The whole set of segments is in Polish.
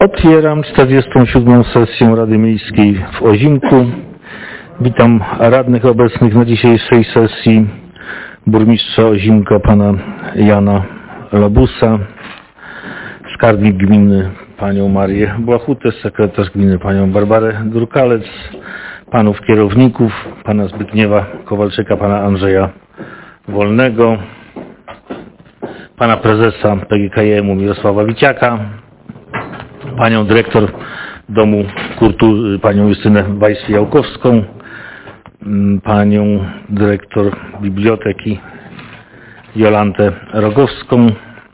Otwieram 47. sesję Rady Miejskiej w Ozimku. Witam radnych obecnych na dzisiejszej sesji, burmistrza Ozimka pana Jana Labusa, skarbnik gminy panią Marię Błachutę, sekretarz gminy panią Barbarę Durkalec, panów kierowników, pana Zbigniewa Kowalczyka, pana Andrzeja Wolnego, pana prezesa PGKiM-u Mirosława Wiciaka, panią dyrektor Domu Kultury, panią Justynę Weiss-Fiałkowską, panią dyrektor Biblioteki Jolantę Rogowską.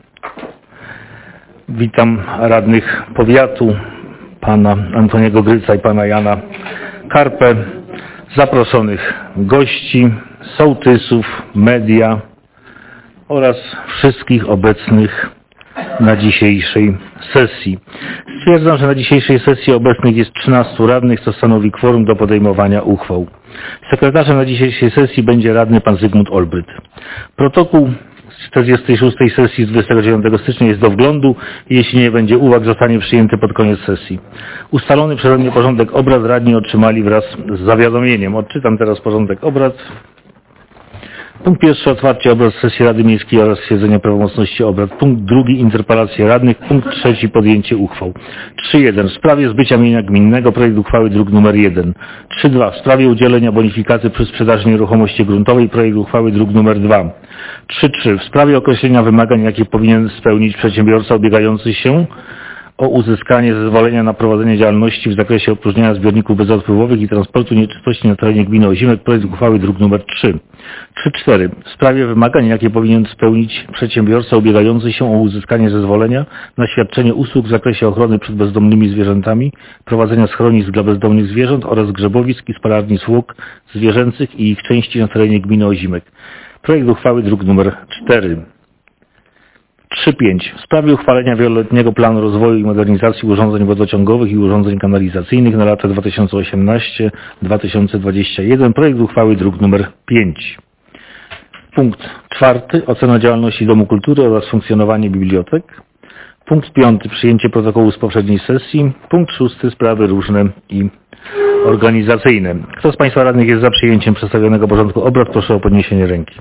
Witam radnych powiatu, pana Antoniego Gryca i pana Jana Karpę, zaproszonych gości, sołtysów, media oraz wszystkich obecnych na dzisiejszej sesji. Stwierdzam, że na dzisiejszej sesji obecnych jest 13 radnych, co stanowi kworum do podejmowania uchwał. Sekretarzem na dzisiejszej sesji będzie radny pan Zygmunt Olbryt. Protokół z 46. sesji z 29 stycznia jest do wglądu i jeśli nie będzie uwag, zostanie przyjęty pod koniec sesji. Ustalony przeze mnie porządek obrad radni otrzymali wraz z zawiadomieniem. Odczytam teraz porządek obrad. Punkt pierwszy, otwarcie obrad sesji Rady Miejskiej oraz stwierdzenie prawomocności obrad. Punkt drugi, interpelacje radnych. Punkt trzeci, podjęcie uchwał. 3.1. W sprawie zbycia mienia gminnego, projekt uchwały druk nr 1. 3.2. W sprawie udzielenia bonifikaty przy sprzedaży nieruchomości gruntowej, projekt uchwały druk nr 2. 3.3. W sprawie określenia wymagań, jakie powinien spełnić przedsiębiorca ubiegający się o uzyskanie zezwolenia na prowadzenie działalności w zakresie opróżniania zbiorników bezodpływowych i transportu nieczystości na terenie gminy Ozimek, projekt uchwały druk nr 3. 3.4. W sprawie wymagań, jakie powinien spełnić przedsiębiorca ubiegający się o uzyskanie zezwolenia na świadczenie usług w zakresie ochrony przed bezdomnymi zwierzętami, prowadzenia schronisk dla bezdomnych zwierząt oraz grzebowisk i spalarni zwłok zwierzęcych i ich części na terenie gminy Ozimek. Projekt uchwały druk nr 4. 3.5. W sprawie uchwalenia wieloletniego planu rozwoju i modernizacji urządzeń wodociągowych i urządzeń kanalizacyjnych na lata 2018-2021. Projekt uchwały druk nr 5. Punkt 4. Ocena działalności Domu Kultury oraz funkcjonowanie bibliotek. Punkt 5. Przyjęcie protokołu z poprzedniej sesji. Punkt 6. Sprawy różne i organizacyjne. Kto z państwa radnych jest za przyjęciem przedstawionego porządku obrad? Proszę o podniesienie ręki.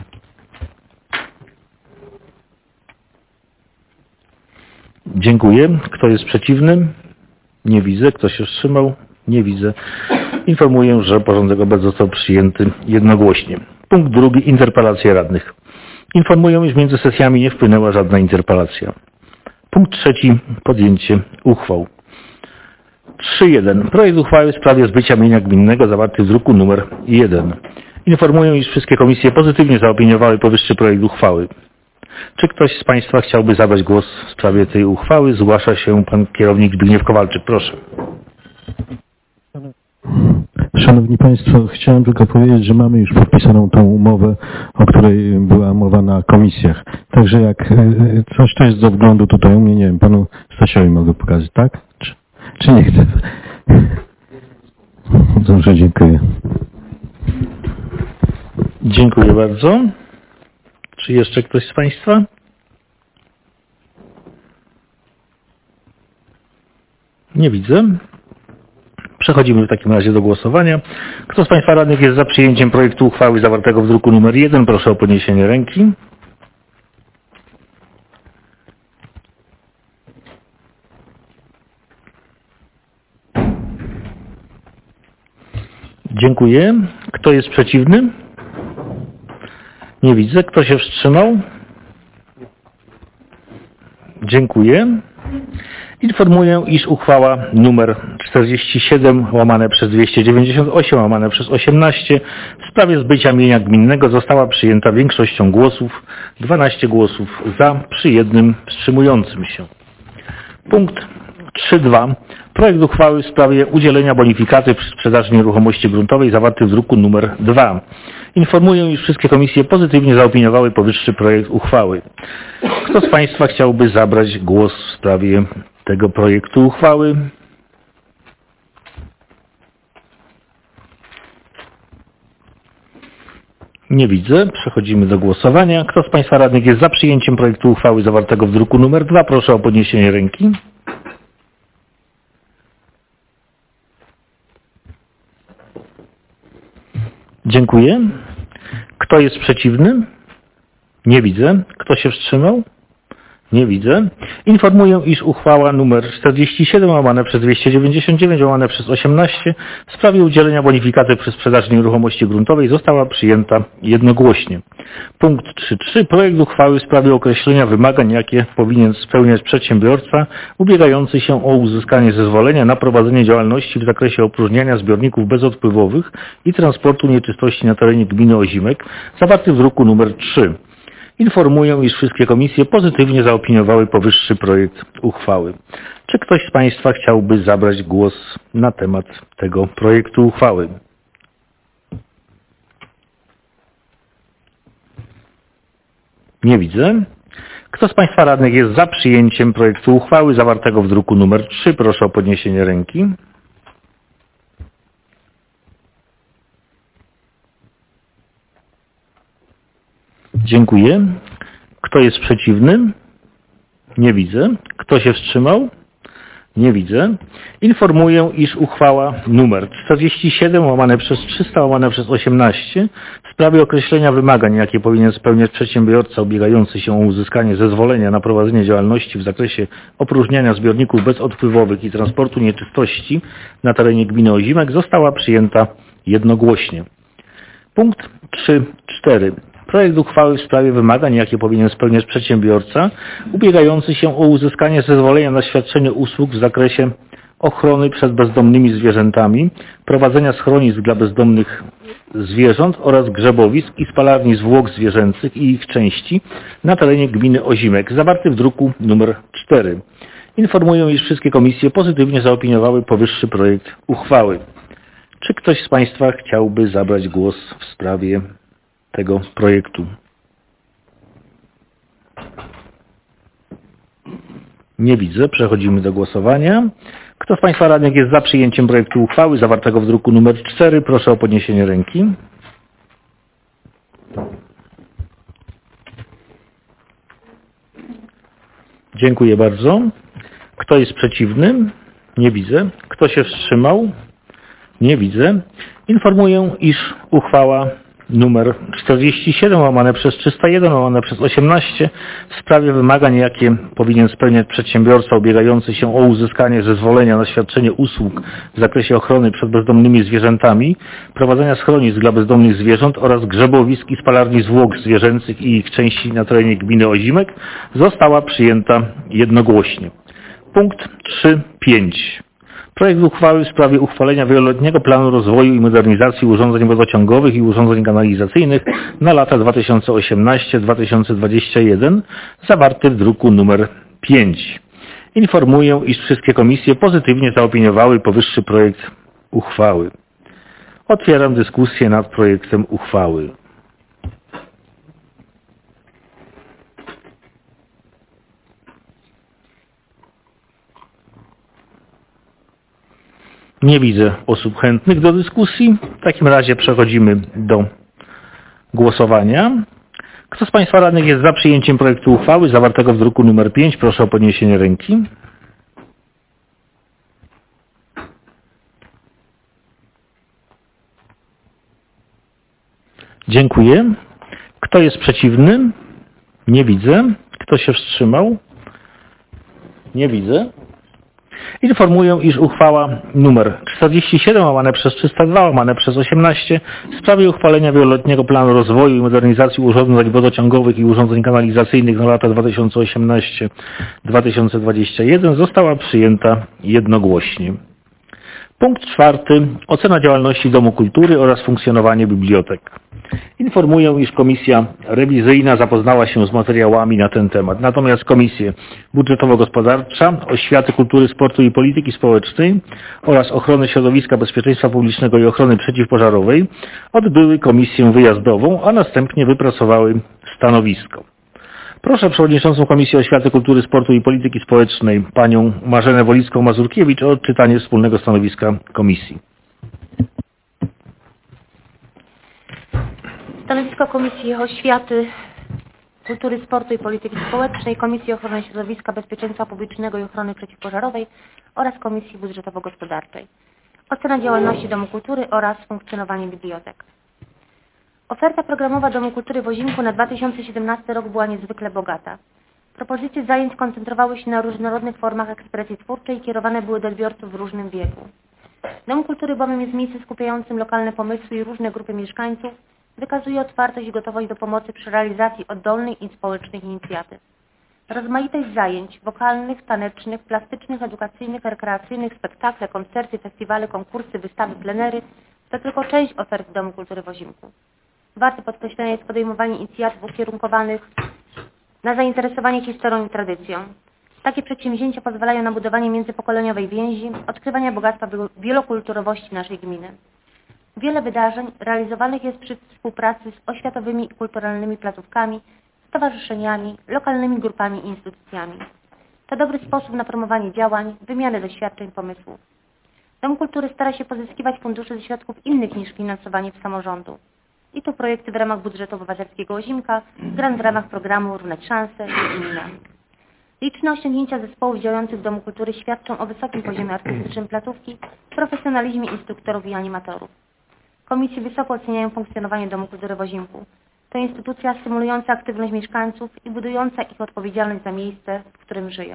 Dziękuję. Kto jest przeciwny? Nie widzę. Kto się wstrzymał? Nie widzę. Informuję, że porządek obrad został przyjęty jednogłośnie. Punkt drugi. Interpelacje radnych. Informuję, iż między sesjami nie wpłynęła żadna interpelacja. Punkt trzeci. Podjęcie uchwał. 3.1. Projekt uchwały w sprawie zbycia mienia gminnego zawarty w druku nr 1. Informuję, iż wszystkie komisje pozytywnie zaopiniowały powyższy projekt uchwały. Czy ktoś z państwa chciałby zabrać głos w sprawie tej uchwały? Zgłasza się pan kierownik Zbigniew Kowalczyk. Proszę. Szanowni Państwo, chciałem tylko powiedzieć, że mamy już podpisaną tą umowę, o której była mowa na komisjach. Także jak coś to jest do wglądu tutaj u mnie, nie wiem, panu Stasiowi mogę pokazać, tak? Czy nie chcę? Dobrze, dziękuję. Dziękuję bardzo. Czy jeszcze ktoś z państwa? Nie widzę. Przechodzimy w takim razie do głosowania. Kto z państwa radnych jest za przyjęciem projektu uchwały zawartego w druku nr 1? Proszę o podniesienie ręki. Dziękuję. Kto jest przeciwny? Nie widzę. Kto się wstrzymał? Dziękuję. Informuję, iż uchwała nr 47/298/18 w sprawie zbycia mienia gminnego została przyjęta większością głosów, 12 głosów za, przy jednym wstrzymującym się. Punkt 3.2. Projekt uchwały w sprawie udzielenia bonifikaty przy sprzedaży nieruchomości gruntowej zawarty w druku nr 2. Informuję, iż wszystkie komisje pozytywnie zaopiniowały powyższy projekt uchwały. Kto z państwa chciałby zabrać głos w sprawie tego projektu uchwały? Nie widzę. Przechodzimy do głosowania. Kto z państwa radnych jest za przyjęciem projektu uchwały zawartego w druku nr 2? Proszę o podniesienie ręki. Dziękuję. Kto jest przeciwny? Nie widzę. Kto się wstrzymał? Nie widzę. Informuję, iż uchwała nr 47 łamane przez 299 łamane przez 18 w sprawie udzielenia bonifikaty przy sprzedaży nieruchomości gruntowej została przyjęta jednogłośnie. Punkt 3.3. Projekt uchwały w sprawie określenia wymagań, jakie powinien spełniać przedsiębiorca ubiegający się o uzyskanie zezwolenia na prowadzenie działalności w zakresie opróżniania zbiorników bezodpływowych i transportu nieczystości na terenie gminy Ozimek, zawarty w druku nr 3. Informuję, iż wszystkie komisje pozytywnie zaopiniowały powyższy projekt uchwały. Czy ktoś z Państwa chciałby zabrać głos na temat tego projektu uchwały? Nie widzę. Kto z Państwa radnych jest za przyjęciem projektu uchwały zawartego w druku nr 3? Proszę o podniesienie ręki. Dziękuję. Kto jest przeciwny? Nie widzę. Kto się wstrzymał? Nie widzę. Informuję, iż uchwała nr 47 łamane przez 300 łamane przez 18 w sprawie określenia wymagań, jakie powinien spełniać przedsiębiorca ubiegający się o uzyskanie zezwolenia na prowadzenie działalności w zakresie opróżniania zbiorników bezodpływowych i transportu nieczystości na terenie gminy Ozimek została przyjęta jednogłośnie. Punkt 3.4. Projekt uchwały w sprawie wymagań, jakie powinien spełniać przedsiębiorca ubiegający się o uzyskanie zezwolenia na świadczenie usług w zakresie ochrony przed bezdomnymi zwierzętami, prowadzenia schronisk dla bezdomnych zwierząt oraz grzebowisk i spalarni zwłok zwierzęcych i ich części na terenie gminy Ozimek, zawarty w druku nr 4. Informuję, iż wszystkie komisje pozytywnie zaopiniowały powyższy projekt uchwały. Czy ktoś z Państwa chciałby zabrać głos w sprawie tego projektu? Nie widzę. Przechodzimy do głosowania. Kto z Państwa radnych jest za przyjęciem projektu uchwały zawartego w druku nr 4? Proszę o podniesienie ręki. Dziękuję bardzo. Kto jest przeciwny? Nie widzę. Kto się wstrzymał? Nie widzę. Informuję, iż uchwała nr 47 łamane przez 301 łamane przez 18 w sprawie wymagań, jakie powinien spełniać przedsiębiorca ubiegający się o uzyskanie zezwolenia na świadczenie usług w zakresie ochrony przed bezdomnymi zwierzętami, prowadzenia schronisk dla bezdomnych zwierząt oraz grzebowisk i spalarni zwłok zwierzęcych i ich części na terenie gminy Ozimek została przyjęta jednogłośnie. Punkt 3.5. Projekt uchwały w sprawie uchwalenia wieloletniego planu rozwoju i modernizacji urządzeń wodociągowych i urządzeń kanalizacyjnych na lata 2018-2021, zawarty w druku nr 5. Informuję, iż wszystkie komisje pozytywnie zaopiniowały powyższy projekt uchwały. Otwieram dyskusję nad projektem uchwały. Nie widzę osób chętnych do dyskusji. W takim razie przechodzimy do głosowania. Kto z Państwa radnych jest za przyjęciem projektu uchwały zawartego w druku nr 5? Proszę o podniesienie ręki. Dziękuję. Kto jest przeciwny? Nie widzę. Kto się wstrzymał? Nie widzę. Informuję, iż uchwała nr 47 łamane przez 302 łamane przez 18 w sprawie uchwalenia wieloletniego planu rozwoju i modernizacji urządzeń wodociągowych i urządzeń kanalizacyjnych na lata 2018-2021 została przyjęta jednogłośnie. Punkt 4. Ocena działalności Domu Kultury oraz funkcjonowanie bibliotek. Informuję, iż Komisja Rewizyjna zapoznała się z materiałami na ten temat. Natomiast Komisje Budżetowo-Gospodarcza, Oświaty, Kultury, Sportu i Polityki Społecznej oraz Ochrony Środowiska, Bezpieczeństwa Publicznego i Ochrony Przeciwpożarowej odbyły komisję wyjazdową, a następnie wypracowały stanowisko. Proszę Przewodniczącą Komisji Oświaty, Kultury, Sportu i Polityki Społecznej Panią Marzenę Wolicką-Mazurkiewicz o odczytanie wspólnego stanowiska Komisji. Stanowisko Komisji Oświaty, Kultury, Sportu i Polityki Społecznej, Komisji Ochrony Środowiska, Bezpieczeństwa Publicznego i Ochrony Przeciwpożarowej oraz Komisji Budżetowo-Gospodarczej. Ocena działalności Domu Kultury oraz funkcjonowanie bibliotek. Oferta programowa Domu Kultury w Ozimku na 2017 rok była niezwykle bogata. Propozycje zajęć koncentrowały się na różnorodnych formach ekspresji twórczej i kierowane były do odbiorców w różnym wieku. Dom Kultury bowiem jest miejscem skupiającym lokalne pomysły i różne grupy mieszkańców, wykazuje otwartość i gotowość do pomocy przy realizacji oddolnych i społecznych inicjatyw. Rozmaitość zajęć wokalnych, tanecznych, plastycznych, edukacyjnych, rekreacyjnych, spektakle, koncerty, festiwale, konkursy, wystawy, plenery to tylko część ofert Domu Kultury w Ozimku. Warte podkreślenia jest podejmowanie inicjatyw ukierunkowanych na zainteresowanie historią i tradycją. Takie przedsięwzięcia pozwalają na budowanie międzypokoleniowej więzi, odkrywania bogactwa wielokulturowości naszej gminy. Wiele wydarzeń realizowanych jest przy współpracy z oświatowymi i kulturalnymi placówkami, stowarzyszeniami, lokalnymi grupami i instytucjami. To dobry sposób na promowanie działań, wymianę doświadczeń, pomysłów. Dom Kultury stara się pozyskiwać fundusze ze środków innych niż finansowanie w samorządu. I to projekty w ramach budżetu obywatelskiego Ozimka, grant w ramach programu Równać Szanse i inne. Liczne osiągnięcia zespołów działających w Domu Kultury świadczą o wysokim poziomie artystycznym placówki, profesjonalizmie instruktorów i animatorów. Komisje wysoko oceniają funkcjonowanie Domu Kultury w Ozimku. To instytucja stymulująca aktywność mieszkańców i budująca ich odpowiedzialność za miejsce, w którym żyją.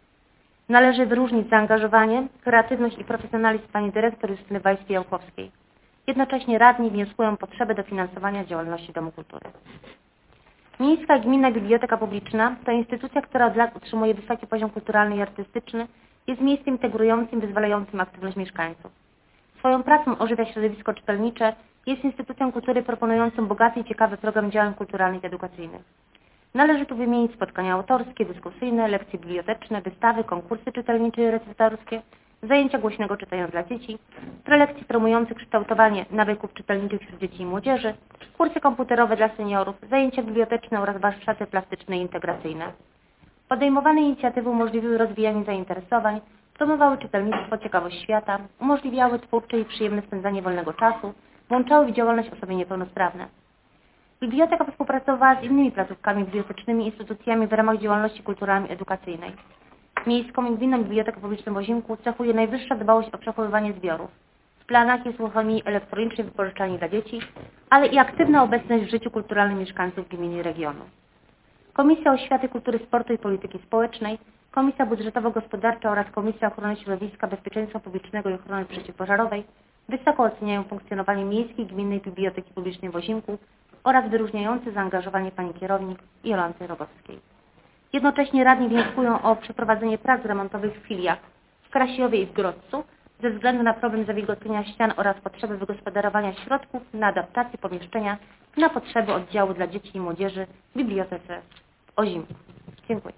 Należy wyróżnić zaangażowanie, kreatywność i profesjonalizm pani dyrektor Justyny Wajskiej-Jałkowskiej. Jednocześnie radni wnioskują o potrzebę dofinansowania działalności Domu Kultury. Miejska i Gminna Biblioteka Publiczna to instytucja, która od lat utrzymuje wysoki poziom kulturalny i artystyczny, jest miejscem integrującym, wyzwalającym aktywność mieszkańców. Swoją pracą ożywia środowisko czytelnicze, jest instytucją kultury proponującą bogaty i ciekawy program działań kulturalnych i edukacyjnych. Należy tu wymienić spotkania autorskie, dyskusyjne, lekcje biblioteczne, wystawy, konkursy czytelnicze i recytatorskie, zajęcia głośnego czytania dla dzieci, prelekcje promujące kształtowanie nawyków czytelniczych wśród dzieci i młodzieży, kursy komputerowe dla seniorów, zajęcia biblioteczne oraz warsztaty plastyczne i integracyjne. Podejmowane inicjatywy umożliwiły rozwijanie zainteresowań, promowały czytelnictwo, ciekawość świata, umożliwiały twórcze i przyjemne spędzanie wolnego czasu, włączały w działalność osoby niepełnosprawne. Biblioteka współpracowała z innymi placówkami bibliotecznymi i instytucjami w ramach działalności kulturalnej i edukacyjnej. Miejską i Gminną Bibliotekę Publiczną w Ozimku cechuje najwyższa dbałość o przechowywanie zbiorów. W planach jest uruchomienie elektronicznej wypożyczalni dla dzieci, ale i aktywna obecność w życiu kulturalnym mieszkańców gminy i regionu. Komisja Oświaty, Kultury, Sportu i Polityki Społecznej, Komisja Budżetowo-Gospodarcza oraz Komisja Ochrony Środowiska, Bezpieczeństwa Publicznego i Ochrony Przeciwpożarowej wysoko oceniają funkcjonowanie Miejskiej Gminnej Biblioteki Publicznej w Ozimku oraz wyróżniające zaangażowanie pani kierownik Jolanty Rogowskiej. Jednocześnie radni wnioskują o przeprowadzenie prac remontowych w filiach w Krasiowie i w Grodcu ze względu na problem zawilgotnienia ścian oraz potrzeby wygospodarowania środków na adaptację pomieszczenia na potrzeby oddziału dla dzieci i młodzieży w Bibliotece w Ozimku. Dziękuję.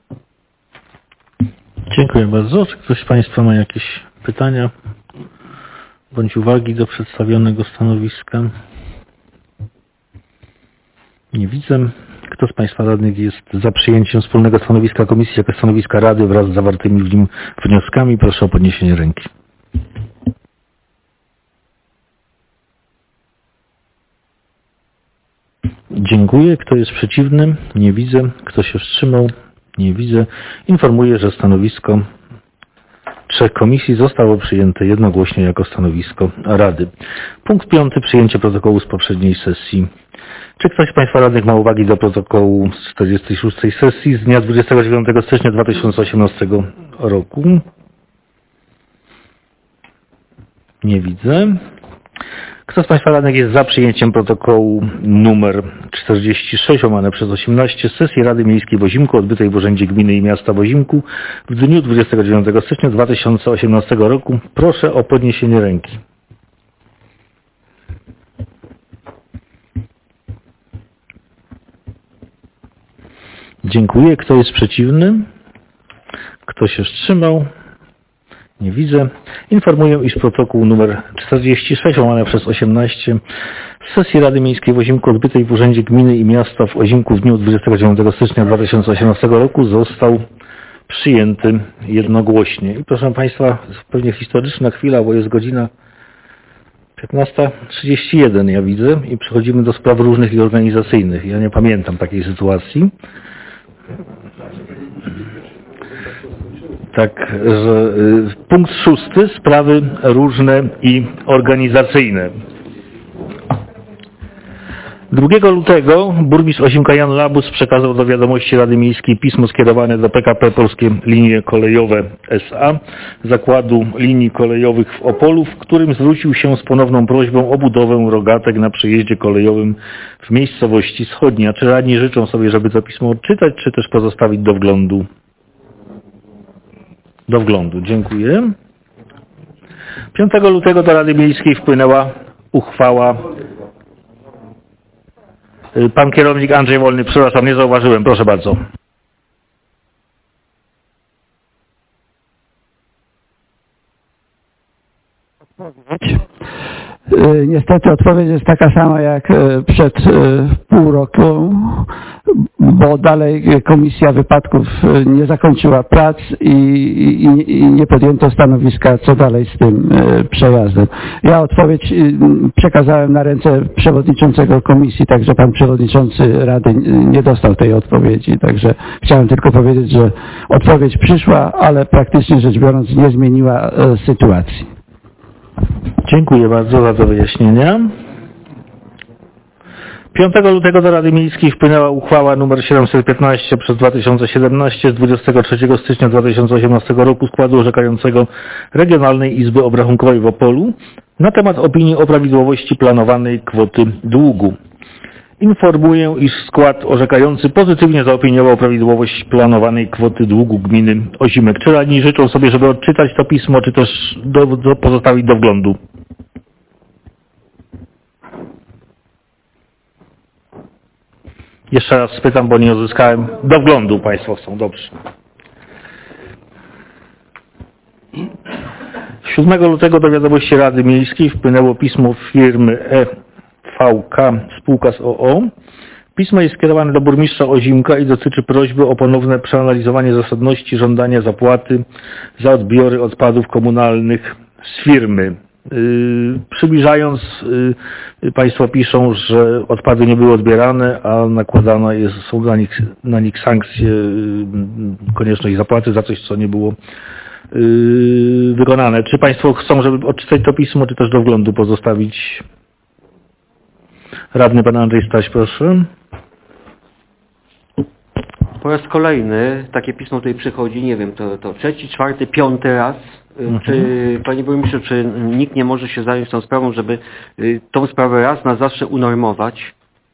Dziękuję bardzo. Czy ktoś z Państwa ma jakieś pytania bądź uwagi do przedstawionego stanowiska? Nie widzę. Kto z Państwa radnych jest za przyjęciem wspólnego stanowiska Komisji jako stanowiska Rady wraz z zawartymi w nim wnioskami? Proszę o podniesienie ręki. Dziękuję. Kto jest przeciwny? Nie widzę. Kto się wstrzymał? Nie widzę. Informuję, że stanowisko trzech komisji zostało przyjęte jednogłośnie jako stanowisko Rady. Punkt 5. Przyjęcie protokołu z poprzedniej sesji. Czy ktoś z Państwa radnych ma uwagi do protokołu z 46. sesji z dnia 29 stycznia 2018 roku? Nie widzę. Kto z Państwa radnych jest za przyjęciem protokołu numer 46/18 sesji Rady Miejskiej w Ozimku odbytej w Urzędzie Gminy i Miasta w Ozimku w dniu 29 stycznia 2018 roku? Proszę o podniesienie ręki. Dziękuję. Kto jest przeciwny? Kto się wstrzymał? Nie widzę. Informuję, iż protokół nr 46/18 sesji Rady Miejskiej w Ozimku odbytej w Urzędzie Gminy i Miasta w Ozimku w dniu 29 stycznia 2018 roku został przyjęty jednogłośnie. I proszę Państwa, pewnie historyczna chwila, bo jest godzina 15:31, ja widzę, i przechodzimy do spraw różnych i organizacyjnych. Ja nie pamiętam takiej sytuacji. Także punkt 6. Sprawy różne i organizacyjne. 2 lutego burmistrz Ozimka Jan Labus przekazał do wiadomości Rady Miejskiej pismo skierowane do PKP Polskie Linie Kolejowe S.A. Zakładu Linii Kolejowych w Opolu, w którym zwrócił się z ponowną prośbą o budowę rogatek na przejeździe kolejowym w miejscowości Schodnia. Czy radni życzą sobie, żeby to pismo odczytać, czy też pozostawić do wglądu? Do wglądu, dziękuję. 5 lutego do Rady Miejskiej wpłynęła uchwała. Pan kierownik Andrzej Wolny, przepraszam, nie zauważyłem, proszę bardzo. Niestety odpowiedź jest taka sama jak przed pół roku, bo dalej Komisja Wypadków nie zakończyła prac i nie podjęto stanowiska, co dalej z tym przejazdem. Ja odpowiedź przekazałem na ręce przewodniczącego komisji, także pan przewodniczący Rady nie dostał tej odpowiedzi. Także chciałem tylko powiedzieć, że odpowiedź przyszła, ale praktycznie rzecz biorąc nie zmieniła sytuacji. Dziękuję bardzo za to wyjaśnienia. 5 lutego do Rady Miejskiej wpłynęła uchwała nr 715 przez 2017 z 23 stycznia 2018 roku składu orzekającego Regionalnej Izby Obrachunkowej w Opolu na temat opinii o prawidłowości planowanej kwoty długu. Informuję, iż skład orzekający pozytywnie zaopiniował prawidłowość planowanej kwoty długu gminy Ozimek. Czy radni życzą sobie, żeby odczytać to pismo, czy też pozostawić do wglądu? Jeszcze raz spytam, bo nie uzyskałem. Do wglądu Państwo chcą, dobrze. 7 lutego do wiadomości Rady Miejskiej wpłynęło pismo firmy EVK Spółka z OO. Pismo jest skierowane do burmistrza Ozimka i dotyczy prośby o ponowne przeanalizowanie zasadności żądania zapłaty za odbiory odpadów komunalnych z firmy. Przybliżając, Państwo piszą, że odpady nie były odbierane, a nakładane są na nich sankcje, konieczność zapłaty za coś, co nie było wykonane. Czy Państwo chcą, żeby odczytać to pismo, czy też do wglądu pozostawić? Radny pan Andrzej Staś, proszę. Po raz kolejny takie pismo tutaj przychodzi, nie wiem, to 3., 4., 5. raz. Czy, panie burmistrzu, czy nikt nie może się zająć tą sprawą, żeby tą sprawę raz na zawsze unormować?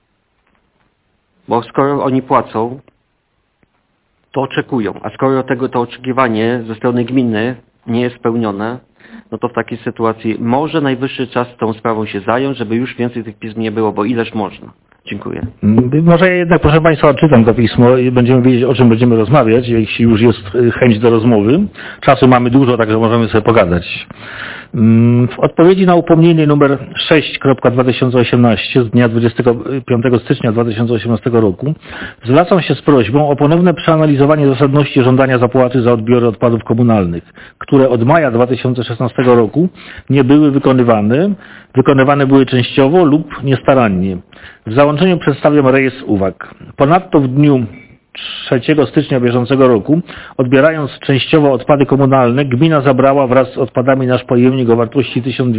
Bo skoro oni płacą, to oczekują. A skoro to oczekiwanie ze strony gminy nie jest spełnione, no to w takiej sytuacji może najwyższy czas tą sprawą się zająć, żeby już więcej tych pism nie było, bo ileż można. Dziękuję. Może ja jednak, proszę Państwa, odczytam to pismo i będziemy wiedzieć, o czym będziemy rozmawiać, jeśli już jest chęć do rozmowy. Czasu mamy dużo, także możemy sobie pogadać. W odpowiedzi na upomnienie nr 6.2018 z dnia 25 stycznia 2018 roku zwracam się z prośbą o ponowne przeanalizowanie zasadności żądania zapłaty za odbiory odpadów komunalnych, które od maja 2016 roku nie były wykonywane były częściowo lub niestarannie. W załączeniu przedstawiam rejestr uwag. Ponadto w dniu 3 stycznia bieżącego roku, odbierając częściowo odpady komunalne, gmina zabrała wraz z odpadami nasz pojemnik o wartości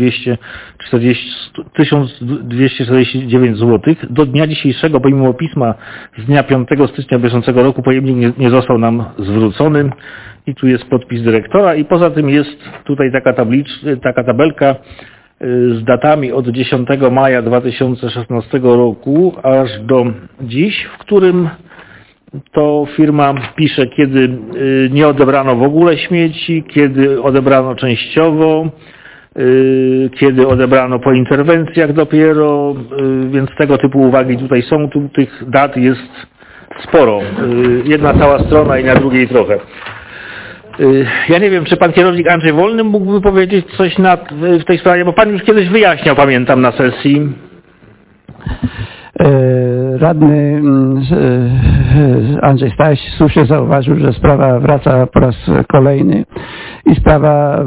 1249 zł. Do dnia dzisiejszego, pomimo pisma z dnia 5 stycznia bieżącego roku, pojemnik nie został nam zwrócony. I tu jest podpis dyrektora i poza tym jest tutaj taka tabelka z datami od 10 maja 2016 roku aż do dziś, w którym to firma pisze, kiedy nie odebrano w ogóle śmieci, kiedy odebrano częściowo, kiedy odebrano po interwencjach dopiero, więc tego typu uwagi tutaj są. Tu tych dat jest sporo. Jedna cała strona i na drugiej trochę. Ja nie wiem, czy pan kierownik Andrzej Wolny mógłby powiedzieć coś w tej sprawie, bo pan już kiedyś wyjaśniał, pamiętam, na sesji. Radny Andrzej Staś słusznie zauważył, że sprawa wraca po raz kolejny i sprawa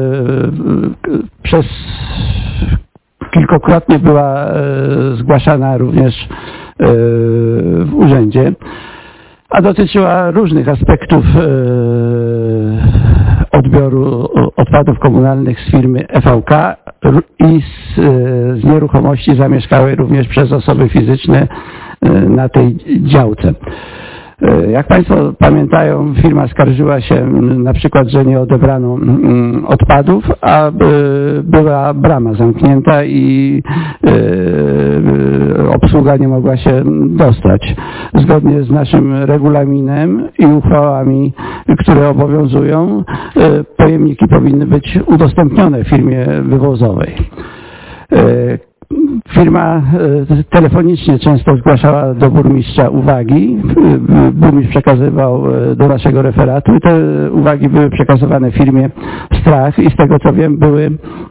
kilkukrotnie była zgłaszana również w urzędzie, a dotyczyła różnych aspektów odbioru odbioru odpadów komunalnych z firmy EVK i z nieruchomości zamieszkałej również przez osoby fizyczne na tej działce. Jak Państwo pamiętają, firma skarżyła się na przykład, że nie odebrano odpadów, a była brama zamknięta i obsługa nie mogła się dostać. Zgodnie z naszym regulaminem i uchwałami, które obowiązują, pojemniki powinny być udostępnione firmie wywozowej. Firma telefonicznie często zgłaszała do burmistrza uwagi. Burmistrz przekazywał do naszego referatu i te uwagi były przekazywane firmie Strach i z tego co wiem były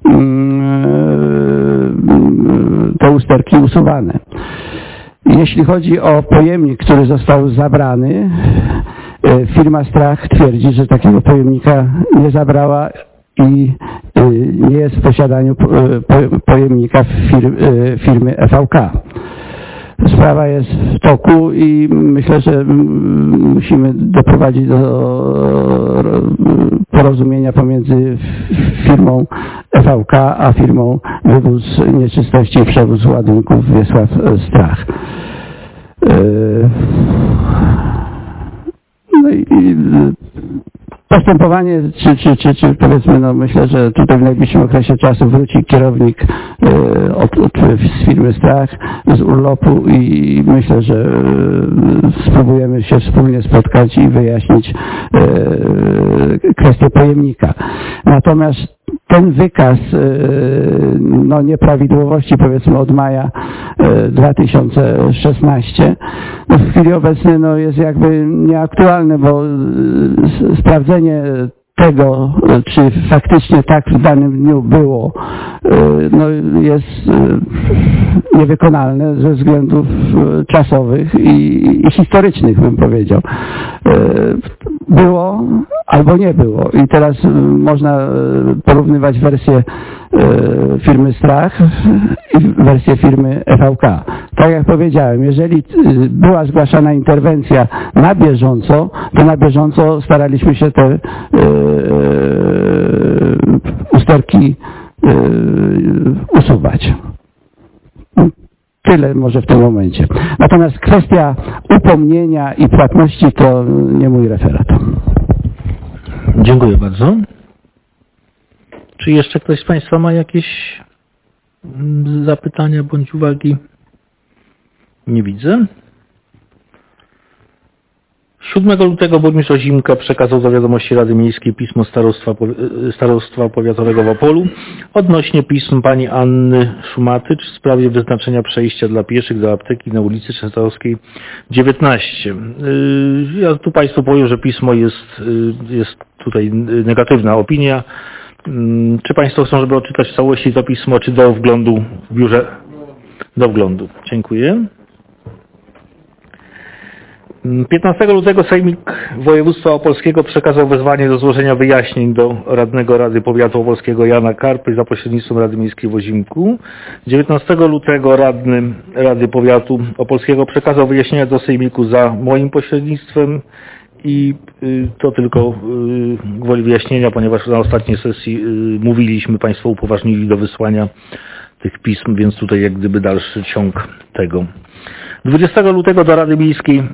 te usterki usuwane. Jeśli chodzi o pojemnik, który został zabrany, firma Strach twierdzi, że takiego pojemnika nie zabrała i nie jest w posiadaniu pojemnika firmy EVK. Sprawa jest w toku i myślę, że musimy doprowadzić do porozumienia pomiędzy firmą EVK a firmą Wywóz Nieczystości i Przewóz Ładunków Wiesław Strach. No i postępowanie, czy powiedzmy, no myślę, że tutaj w najbliższym okresie czasu wróci kierownik z firmy Strach z urlopu i myślę, że spróbujemy się wspólnie spotkać i wyjaśnić kwestię pojemnika. Natomiast ten wykaz no, nieprawidłowości, powiedzmy od maja 2016 no, w chwili obecnej no, jest jakby nieaktualny, bo sprawdzenie tego, czy faktycznie tak w danym dniu było, no, jest niewykonalne ze względów czasowych i historycznych, bym powiedział. Było albo nie było. I teraz można porównywać wersję firmy Strach i wersję firmy EVK. Tak jak powiedziałem, jeżeli była zgłaszana interwencja na bieżąco, to na bieżąco staraliśmy się te usterki usuwać. Tyle może w tym momencie. Natomiast kwestia upomnienia i płatności to nie mój referat. Dziękuję bardzo. Czy jeszcze ktoś z Państwa ma jakieś zapytania bądź uwagi? Nie widzę. 7 lutego burmistrz Ozimka przekazał do wiadomości Rady Miejskiej pismo Starostwa Powiatowego w Opolu odnośnie pism pani Anny Szumaty w sprawie wyznaczenia przejścia dla pieszych do apteki na ulicy Częstochowskiej 19. Ja tu Państwu powiem, że pismo jest tutaj negatywna opinia. Czy Państwo chcą, żeby odczytać w całości to pismo, czy do wglądu w biurze? Do wglądu. Dziękuję. 15 lutego Sejmik Województwa Opolskiego przekazał wezwanie do złożenia wyjaśnień do radnego Rady Powiatu Opolskiego Jana Karpy za pośrednictwem Rady Miejskiej w Ozimku. 19 lutego radny Rady Powiatu Opolskiego przekazał wyjaśnienia do Sejmiku za moim pośrednictwem i to tylko gwoli wyjaśnienia, ponieważ na ostatniej sesji mówiliśmy, Państwo upoważnili do wysłania tych pism, więc tutaj jak gdyby dalszy ciąg tego. 20 lutego do Rady Miejskiej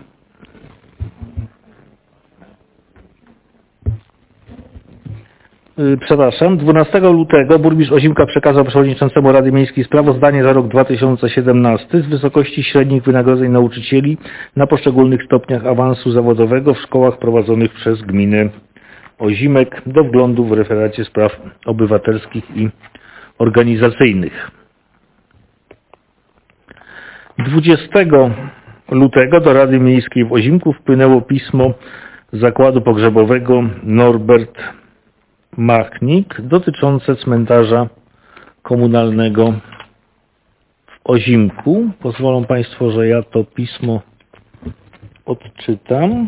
Przepraszam, 12 lutego burmistrz Ozimka przekazał przewodniczącemu Rady Miejskiej sprawozdanie za rok 2017 z wysokości średnich wynagrodzeń nauczycieli na poszczególnych stopniach awansu zawodowego w szkołach prowadzonych przez gminę Ozimek do wglądu w referacie spraw obywatelskich i organizacyjnych. 20 lutego do Rady Miejskiej w Ozimku wpłynęło pismo Zakładu Pogrzebowego Norbert Machnik dotyczące cmentarza komunalnego w Ozimku. Pozwolą Państwo, że ja to pismo odczytam.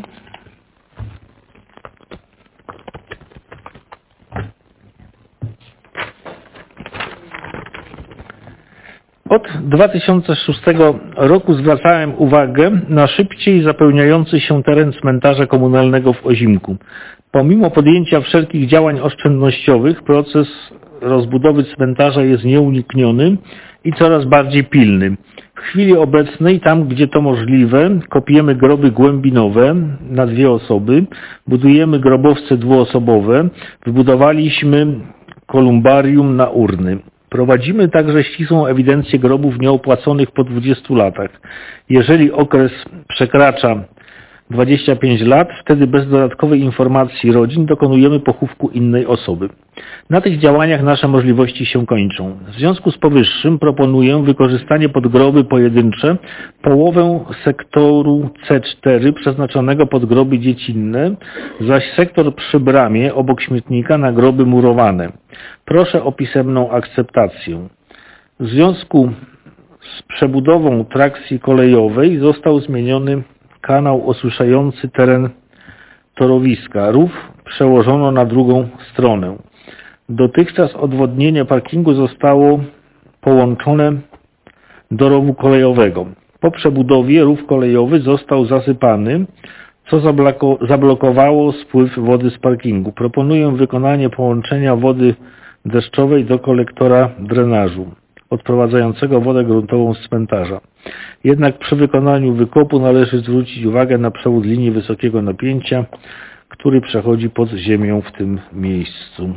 Od 2006 roku zwracałem uwagę na szybciej zapełniający się teren cmentarza komunalnego w Ozimku. Pomimo podjęcia wszelkich działań oszczędnościowych proces rozbudowy cmentarza jest nieunikniony i coraz bardziej pilny. W chwili obecnej, tam gdzie to możliwe, kopiemy groby głębinowe na 2 osoby, budujemy grobowce dwuosobowe, wybudowaliśmy kolumbarium na urny. Prowadzimy także ścisłą ewidencję grobów nieopłaconych po 20 latach. Jeżeli okres przekracza 25 lat, wtedy bez dodatkowej informacji rodzin dokonujemy pochówku innej osoby. Na tych działaniach nasze możliwości się kończą. W związku z powyższym proponuję wykorzystanie pod groby pojedyncze połowę sektoru C4 przeznaczonego pod groby dziecinne, zaś sektor przy bramie obok śmietnika na groby murowane. Proszę o pisemną akceptację. W związku z przebudową trakcji kolejowej został zmieniony kanał osuszający teren torowiska. Rów przełożono na drugą stronę. Dotychczas odwodnienie parkingu zostało połączone do rowu kolejowego. Po przebudowie rów kolejowy został zasypany, co zablokowało spływ wody z parkingu. Proponuję wykonanie połączenia wody deszczowej do kolektora drenażu odprowadzającego wodę gruntową z cmentarza. Jednak przy wykonaniu wykopu należy zwrócić uwagę na przewód linii wysokiego napięcia, który przechodzi pod ziemią w tym miejscu.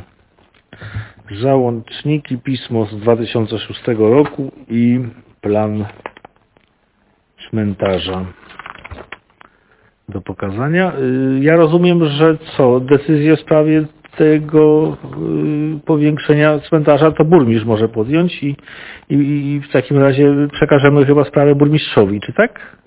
Załączniki, pismo z 2006 roku i plan cmentarza do pokazania. Ja rozumiem, że decyzję w sprawie tego powiększenia cmentarza to burmistrz może podjąć i w takim razie przekażemy chyba sprawę burmistrzowi, czy tak?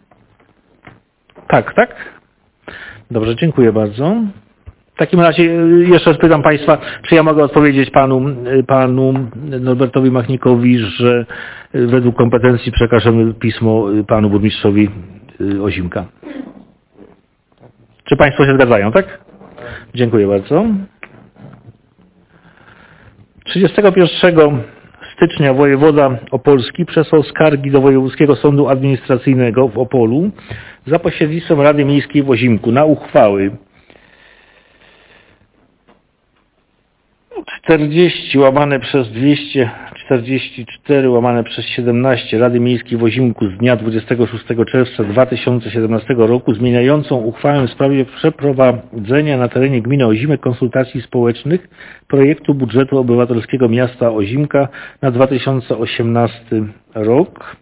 Tak? Dobrze, dziękuję bardzo. W takim razie jeszcze spytam Państwa, czy ja mogę odpowiedzieć panu Norbertowi Machnikowi, że według kompetencji przekażemy pismo panu burmistrzowi Ozimka. Czy Państwo się zgadzają, tak? Dziękuję bardzo. 31 stycznia wojewoda opolski przesłał skargi do Wojewódzkiego Sądu Administracyjnego w Opolu za pośrednictwem Rady Miejskiej w Ozimku na uchwały 40/244/17 Rady Miejskiej w Ozimku z dnia 26 czerwca 2017 roku zmieniającą uchwałę w sprawie przeprowadzenia na terenie gminy Ozimek konsultacji społecznych projektu budżetu obywatelskiego miasta Ozimka na 2018 rok.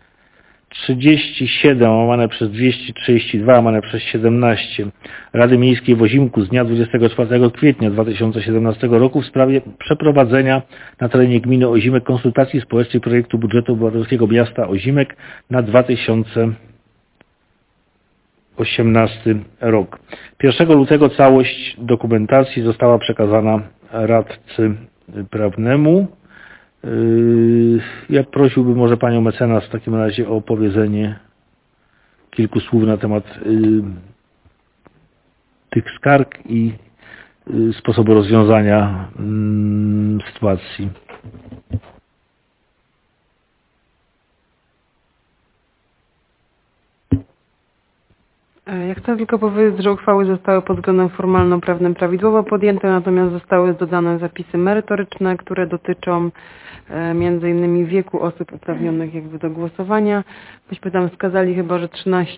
37/232/17 Rady Miejskiej w Ozimku z dnia 24 kwietnia 2017 roku w sprawie przeprowadzenia na terenie gminy Ozimek konsultacji społecznych projektu budżetu obywatelskiego miasta Ozimek na 2018 rok. 1 lutego całość dokumentacji została przekazana radcy prawnemu. Ja prosiłbym może panią mecenas w takim razie o powiedzenie kilku słów na temat tych skarg i sposobu rozwiązania sytuacji. Ja chcę tylko powiedzieć, że uchwały zostały pod względem formalno-prawnym prawidłowo podjęte, natomiast zostały dodane zapisy merytoryczne, które dotyczą między innymi wieku osób uprawnionych do głosowania. Myśmy tam wskazali chyba, że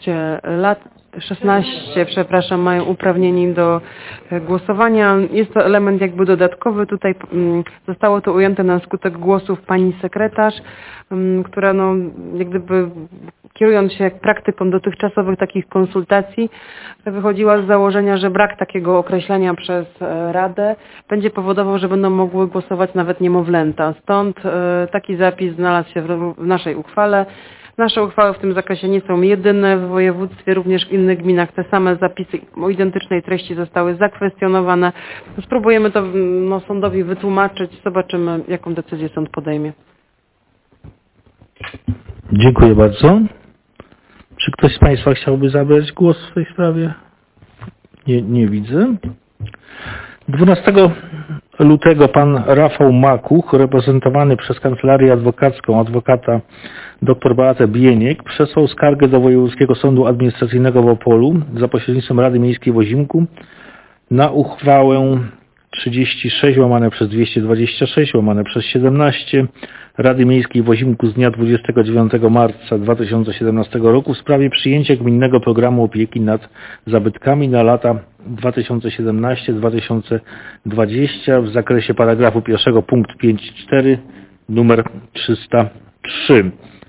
16 mają uprawnieni do głosowania. Jest to element dodatkowy. Tutaj zostało to ujęte na skutek głosów pani sekretarz, która kierując się praktyką dotychczasowych takich konsultacji, wychodziła z założenia, że brak takiego określenia przez Radę będzie powodował, że będą mogły głosować nawet niemowlęta. Stąd taki zapis znalazł się w naszej uchwale. Nasze uchwały w tym zakresie nie są jedyne. W województwie, również w innych gminach te same zapisy o identycznej treści zostały zakwestionowane. Spróbujemy to sądowi wytłumaczyć. Zobaczymy, jaką decyzję sąd podejmie. Dziękuję bardzo. Czy ktoś z Państwa chciałby zabrać głos w tej sprawie? Nie widzę. 12 lutego pan Rafał Makuch, reprezentowany przez Kancelarię Adwokacką adwokata dr Beatę Bieniek, przesłał skargę do Wojewódzkiego Sądu Administracyjnego w Opolu za pośrednictwem Rady Miejskiej w Ozimku na uchwałę 36/226/17 Rady Miejskiej w Ozimku z dnia 29 marca 2017 roku w sprawie przyjęcia gminnego programu opieki nad zabytkami na lata 2017-2020 w zakresie paragrafu 1 punkt 5.4 numer 303.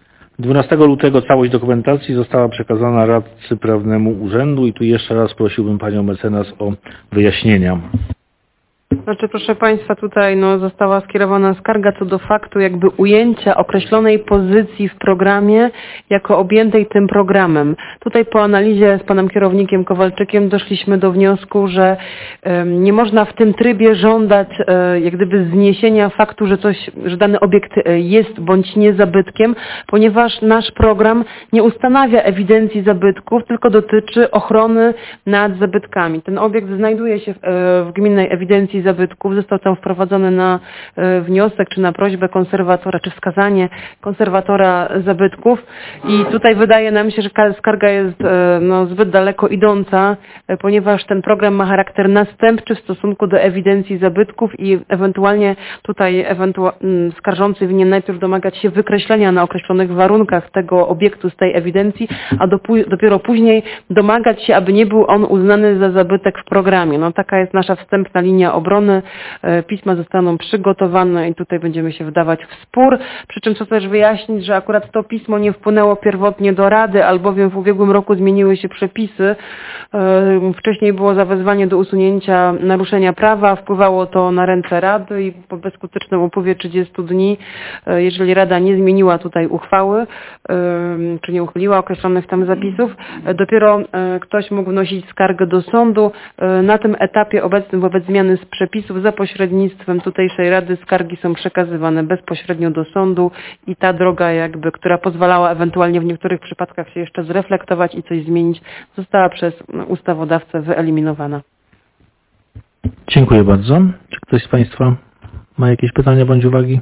12 lutego całość dokumentacji została przekazana radcy prawnemu urzędu i tu jeszcze raz prosiłbym panią mecenas o wyjaśnienia. Znaczy, proszę Państwa, tutaj została skierowana skarga co do faktu jakby ujęcia określonej pozycji w programie jako objętej tym programem. Tutaj po analizie z panem kierownikiem Kowalczykiem doszliśmy do wniosku, że nie można w tym trybie żądać jak gdyby zniesienia faktu, że dany obiekt jest bądź nie zabytkiem, ponieważ nasz program nie ustanawia ewidencji zabytków, tylko dotyczy ochrony nad zabytkami. Ten obiekt znajduje się w gminnej ewidencji zabytków, został tam wprowadzony na wniosek, czy na prośbę konserwatora, czy wskazanie konserwatora zabytków i tutaj wydaje nam się, że skarga jest zbyt daleko idąca, ponieważ ten program ma charakter następczy w stosunku do ewidencji zabytków i ewentualnie tutaj skarżący winien najpierw domagać się wykreślenia na określonych warunkach tego obiektu z tej ewidencji, a dopiero później domagać się, aby nie był on uznany za zabytek w programie. Taka jest nasza wstępna linia obrony. Pisma zostaną przygotowane i tutaj będziemy się wdawać w spór. Przy czym chcę też wyjaśnić, że akurat to pismo nie wpłynęło pierwotnie do Rady, albowiem w ubiegłym roku zmieniły się przepisy. Wcześniej było zawezwanie do usunięcia naruszenia prawa, wpływało to na ręce Rady i po bezskutecznym upływie 30 dni, jeżeli Rada nie zmieniła tutaj uchwały, czy nie uchyliła określonych tam zapisów, dopiero ktoś mógł wnosić skargę do sądu. Na tym etapie obecnym wobec zmiany z przepisów za pośrednictwem tutejszej Rady skargi są przekazywane bezpośrednio do sądu i ta droga która pozwalała ewentualnie w niektórych przypadkach się jeszcze zreflektować i coś zmienić, została przez ustawodawcę wyeliminowana. Dziękuję bardzo. Czy ktoś z Państwa ma jakieś pytania bądź uwagi?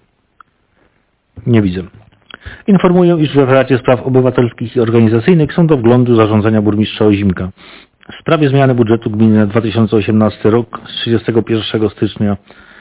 Nie widzę. Informuję, iż w referacie spraw obywatelskich i organizacyjnych są do wglądu zarządzenia burmistrza Ozimka w sprawie zmiany budżetu gminy na 2018 rok z 31 stycznia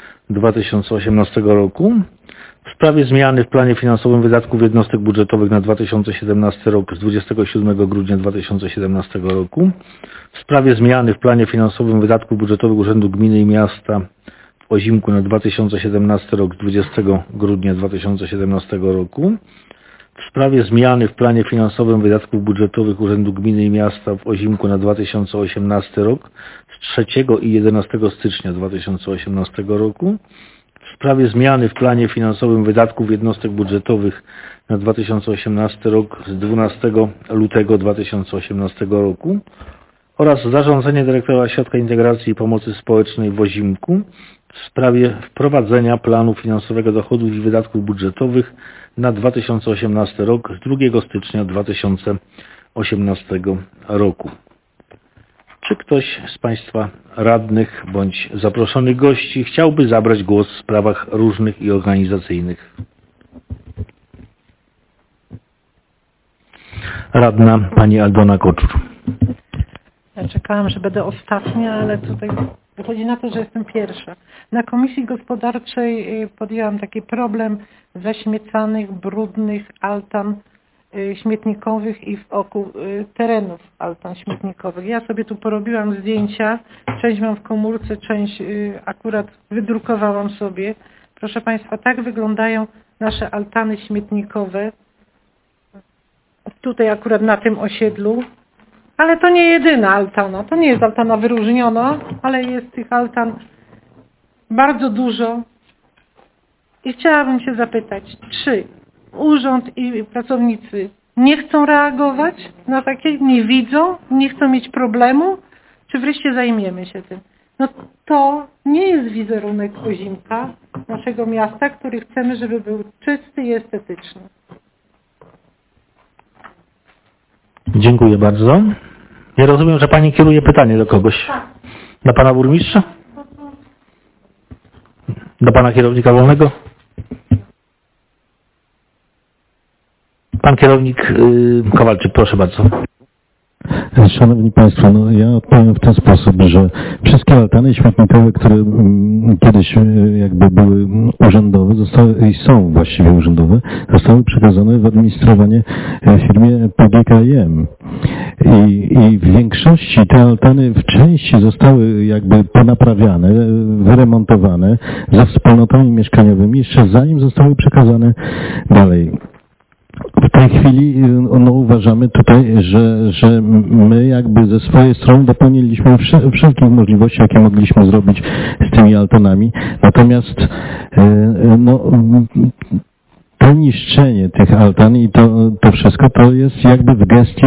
2018 roku, w sprawie zmiany w planie finansowym wydatków jednostek budżetowych na 2017 rok z 27 grudnia 2017 roku, w sprawie zmiany w planie finansowym wydatków budżetowych Urzędu Gminy i Miasta w Ozimku na 2017 rok z 20 grudnia 2017 roku, w sprawie zmiany w planie finansowym wydatków budżetowych Urzędu Gminy i Miasta w Ozimku na 2018 rok z 3 i 11 stycznia 2018 roku, w sprawie zmiany w planie finansowym wydatków jednostek budżetowych na 2018 rok z 12 lutego 2018 roku oraz zarządzenie dyrektora Ośrodka Integracji i Pomocy Społecznej w Ozimku w sprawie wprowadzenia planu finansowego dochodów i wydatków budżetowych na 2018 rok z 2 stycznia 2018 roku. Czy ktoś z Państwa radnych bądź zaproszonych gości chciałby zabrać głos w sprawach różnych i organizacyjnych? Radna pani Aldona Koczur. Ja czekałam, że będę ostatnia, ale tutaj wychodzi na to, że jestem pierwsza. Na Komisji Gospodarczej podjęłam taki problem zaśmiecanych, brudnych altan śmietnikowych i wokół terenów altan śmietnikowych. Ja sobie tu porobiłam zdjęcia, część mam w komórce, część akurat wydrukowałam sobie. Proszę Państwa, tak wyglądają nasze altany śmietnikowe. Tutaj akurat na tym osiedlu. Ale to nie jedyna altana. To nie jest altana wyróżniona, ale jest tych altan bardzo dużo. I chciałabym się zapytać, czy urząd i pracownicy nie chcą reagować na takie, nie widzą, nie chcą mieć problemu, czy wreszcie zajmiemy się tym. To nie jest wizerunek Ozimka, naszego miasta, który chcemy, żeby był czysty i estetyczny. Dziękuję bardzo. Ja rozumiem, że Pani kieruje pytanie do kogoś. Do Pana Burmistrza? Do pana kierownika Wolnego? Pan kierownik Kowalczyk, proszę bardzo. Szanowni Państwo, no ja odpowiem w ten sposób, że wszystkie altany śmietnikowe, które kiedyś jakby były urzędowe, zostały i są właściwie urzędowe, zostały przekazane w administrowanie firmie PGKiM. I w większości te altany w części zostały jakby ponaprawiane, wyremontowane ze wspólnotami mieszkaniowymi, jeszcze zanim zostały przekazane dalej. W tej chwili no, uważamy tutaj, że my jakby ze swojej strony dopełniliśmy wszelkich możliwości, jakie mogliśmy zrobić z tymi altanami. Natomiast no, to niszczenie tych altan i to wszystko to jest jakby w gestii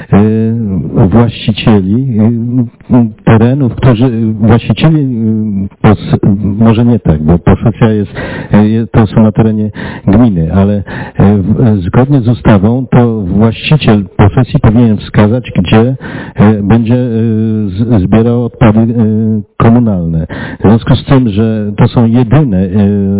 właścicieli terenów, właścicieli, może nie tak, bo posesja to są na terenie gminy, ale zgodnie z ustawą to właściciel posesji powinien wskazać, gdzie będzie zbierał odpady komunalne. W związku z tym, że to są jedyne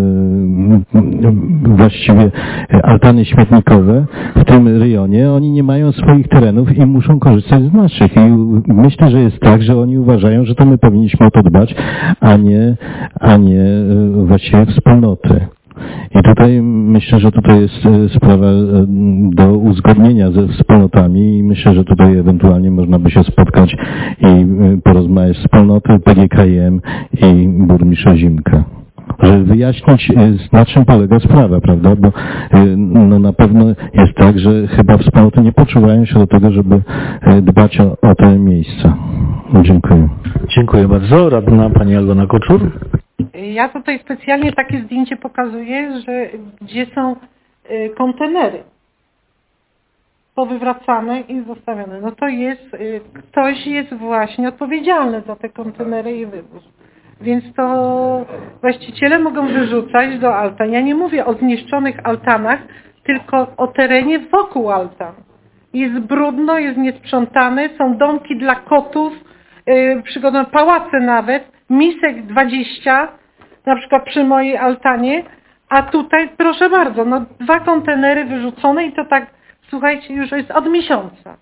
właściwie altany śmietnikowe w tym rejonie, oni nie mają swoich terenów i muszą korzystać z naszych. I myślę, że jest tak, że oni uważają, że to my powinniśmy o to dbać, a nie właściwie wspólnoty. I tutaj myślę, że tutaj jest sprawa do uzgodnienia ze wspólnotami i myślę, że tutaj ewentualnie można by się spotkać i porozmawiać z wspólnoty PGKiM i burmistrza Zimka. Żeby wyjaśnić, na czym polega sprawa, prawda? Bo no, na pewno jest tak, że chyba wspólnoty nie poczuwają się do tego, żeby dbać o te miejsca. Dziękuję. Dziękuję bardzo. Radna pani Aldona Koczur. Ja tutaj specjalnie takie zdjęcie pokazuję, że gdzie są kontenery powywracane i zostawione. No to jest, ktoś jest właśnie odpowiedzialny za te kontenery i wywóz. Więc to właściciele mogą wyrzucać do altan. Ja nie mówię o zniszczonych altanach, tylko o terenie wokół altan. Jest brudno, jest niesprzątane, są domki dla kotów, przygotowane pałace nawet, misek 20, na przykład przy mojej altanie, a tutaj proszę bardzo, no 2 kontenery wyrzucone i to tak, słuchajcie, już jest od miesiąca.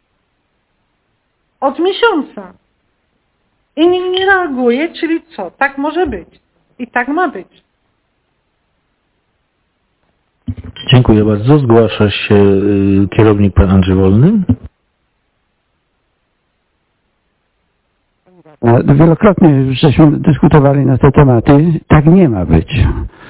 Od miesiąca. I nikt nie reaguje, czyli co? Tak może być. I tak ma być. Dziękuję bardzo. Zgłasza się kierownik pan Andrzej Wolny. Wielokrotnie już żeśmy dyskutowali na te tematy. Tak nie ma być.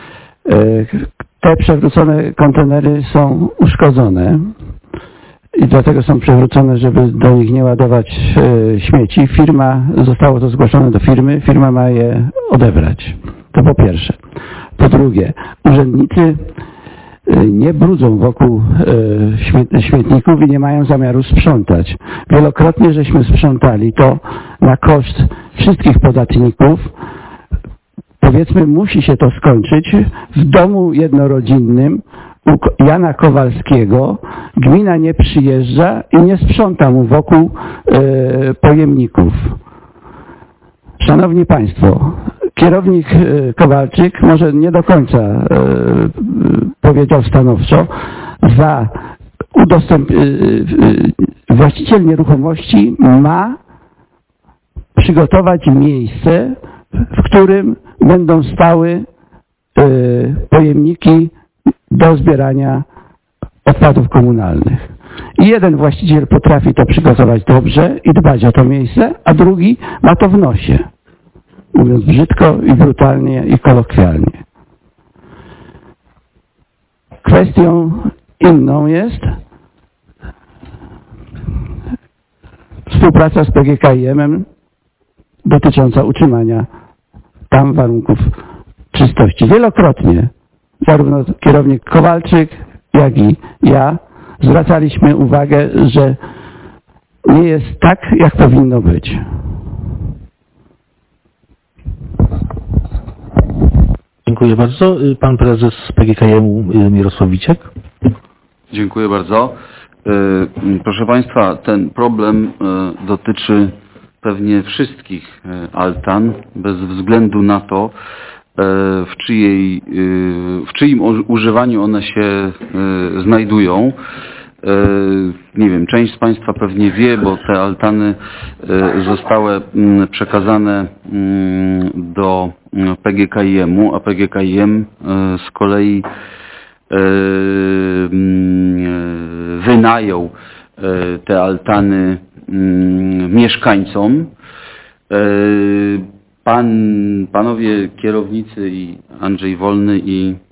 Te przewrócone kontenery są uszkodzone i dlatego są przewrócone, żeby do nich nie ładować śmieci. Zostało to zgłoszone do firmy, firma ma je odebrać. To po pierwsze. Po drugie, urzędnicy nie brudzą wokół śmietników i nie mają zamiaru sprzątać. Wielokrotnie żeśmy sprzątali to na koszt wszystkich podatników. Powiedzmy, musi się to skończyć w domu jednorodzinnym u Jana Kowalskiego. Gmina nie przyjeżdża i nie sprząta mu wokół pojemników. Szanowni Państwo, kierownik Kowalczyk może nie do końca powiedział stanowczo, właściciel nieruchomości ma przygotować miejsce, w którym będą stały pojemniki do zbierania odpadów komunalnych. I jeden właściciel potrafi to przygotować dobrze i dbać o to miejsce, a drugi ma to w nosie. Mówiąc brzydko i brutalnie i kolokwialnie. Kwestią inną jest współpraca z PGKiM-em dotycząca utrzymania tam warunków czystości. Wielokrotnie zarówno kierownik Kowalczyk, jak i ja zwracaliśmy uwagę, że nie jest tak, jak powinno być. Dziękuję bardzo. Pan prezes PGKiM-u Mirosław Wiciek. Dziękuję bardzo. Proszę Państwa, ten problem dotyczy pewnie wszystkich altan, bez względu na to, w czyim używaniu one się znajdują. Nie wiem, część z Państwa pewnie wie, bo te altany zostały przekazane do PGKiM-u, a PGKiM z kolei wynajął te altany mieszkańcom. Panowie kierownicy i Andrzej Wolny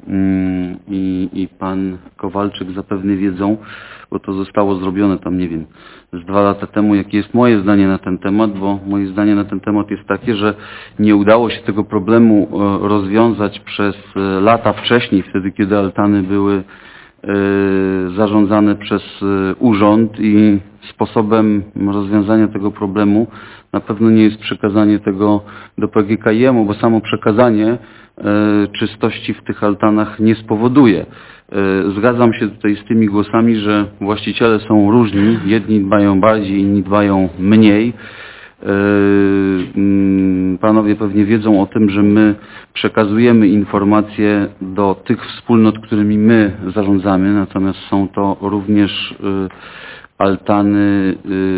i pan Kowalczyk zapewne wiedzą, bo to zostało zrobione tam, nie wiem, z 2 lata temu, jakie jest moje zdanie na ten temat, bo moje zdanie na ten temat jest takie, że nie udało się tego problemu rozwiązać przez lata wcześniej, wtedy kiedy altany były zarządzane przez urząd i sposobem rozwiązania tego problemu na pewno nie jest przekazanie tego do PGKiM-u, bo samo przekazanie czystości w tych altanach nie spowoduje. Zgadzam się tutaj z tymi głosami, że właściciele są różni, jedni dbają bardziej, inni dbają mniej. Panowie pewnie wiedzą o tym, że my przekazujemy informacje do tych wspólnot, którymi my zarządzamy, natomiast są to również altany,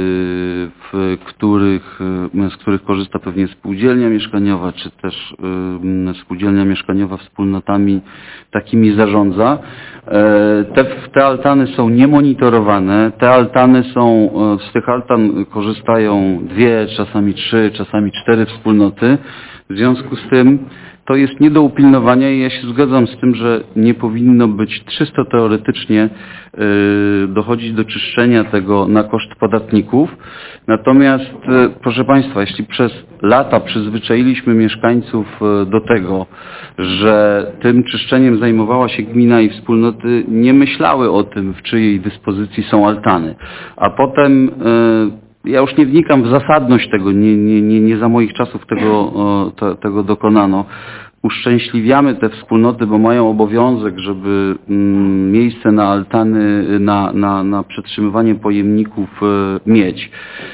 z których korzysta pewnie spółdzielnia mieszkaniowa, czy też spółdzielnia mieszkaniowa wspólnotami takimi zarządza. Te altany są niemonitorowane, z tych altan korzystają 2, czasami 3, czasami 4 wspólnoty. W związku z tym to jest nie do upilnowania i ja się zgadzam z tym, że nie powinno być czysto teoretycznie dochodzić do czyszczenia tego na koszt podatników. Natomiast, proszę Państwa, jeśli przez lata przyzwyczailiśmy mieszkańców do tego, że tym czyszczeniem zajmowała się gmina i wspólnoty nie myślały o tym, w czyjej dyspozycji są altany, a potem ja już nie wnikam w zasadność tego, nie za moich czasów tego dokonano. Uszczęśliwiamy te wspólnoty, bo mają obowiązek, żeby miejsce na altany, na przetrzymywanie pojemników mieć.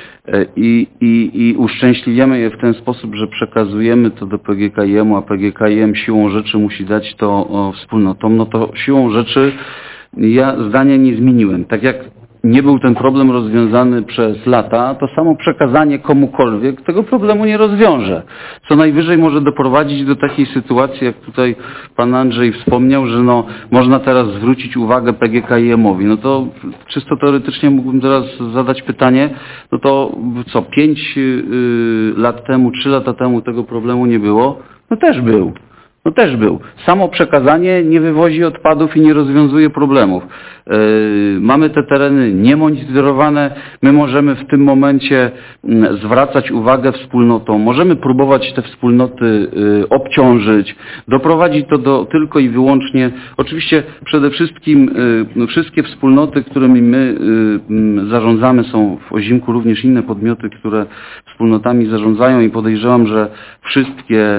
I uszczęśliwiamy je w ten sposób, że przekazujemy to do PGKiM-u, a PGKiM siłą rzeczy musi dać to wspólnotom. No to siłą rzeczy ja zdania nie zmieniłem. Tak jak nie był ten problem rozwiązany przez lata, to samo przekazanie komukolwiek tego problemu nie rozwiąże. Co najwyżej może doprowadzić do takiej sytuacji, jak tutaj pan Andrzej wspomniał, że można teraz zwrócić uwagę PGKiM-owi. No to czysto teoretycznie mógłbym teraz zadać pytanie, no to co, 5 lat temu, 3 lata temu tego problemu nie było? No też był. Samo przekazanie nie wywozi odpadów i nie rozwiązuje problemów. Mamy te tereny niemonitorowane, my możemy w tym momencie zwracać uwagę wspólnotom, możemy próbować te wspólnoty obciążyć, doprowadzić to do tylko i wyłącznie, oczywiście przede wszystkim wszystkie wspólnoty, którymi my zarządzamy, są w Ozimku również inne podmioty, które wspólnotami zarządzają i podejrzewam, że wszystkie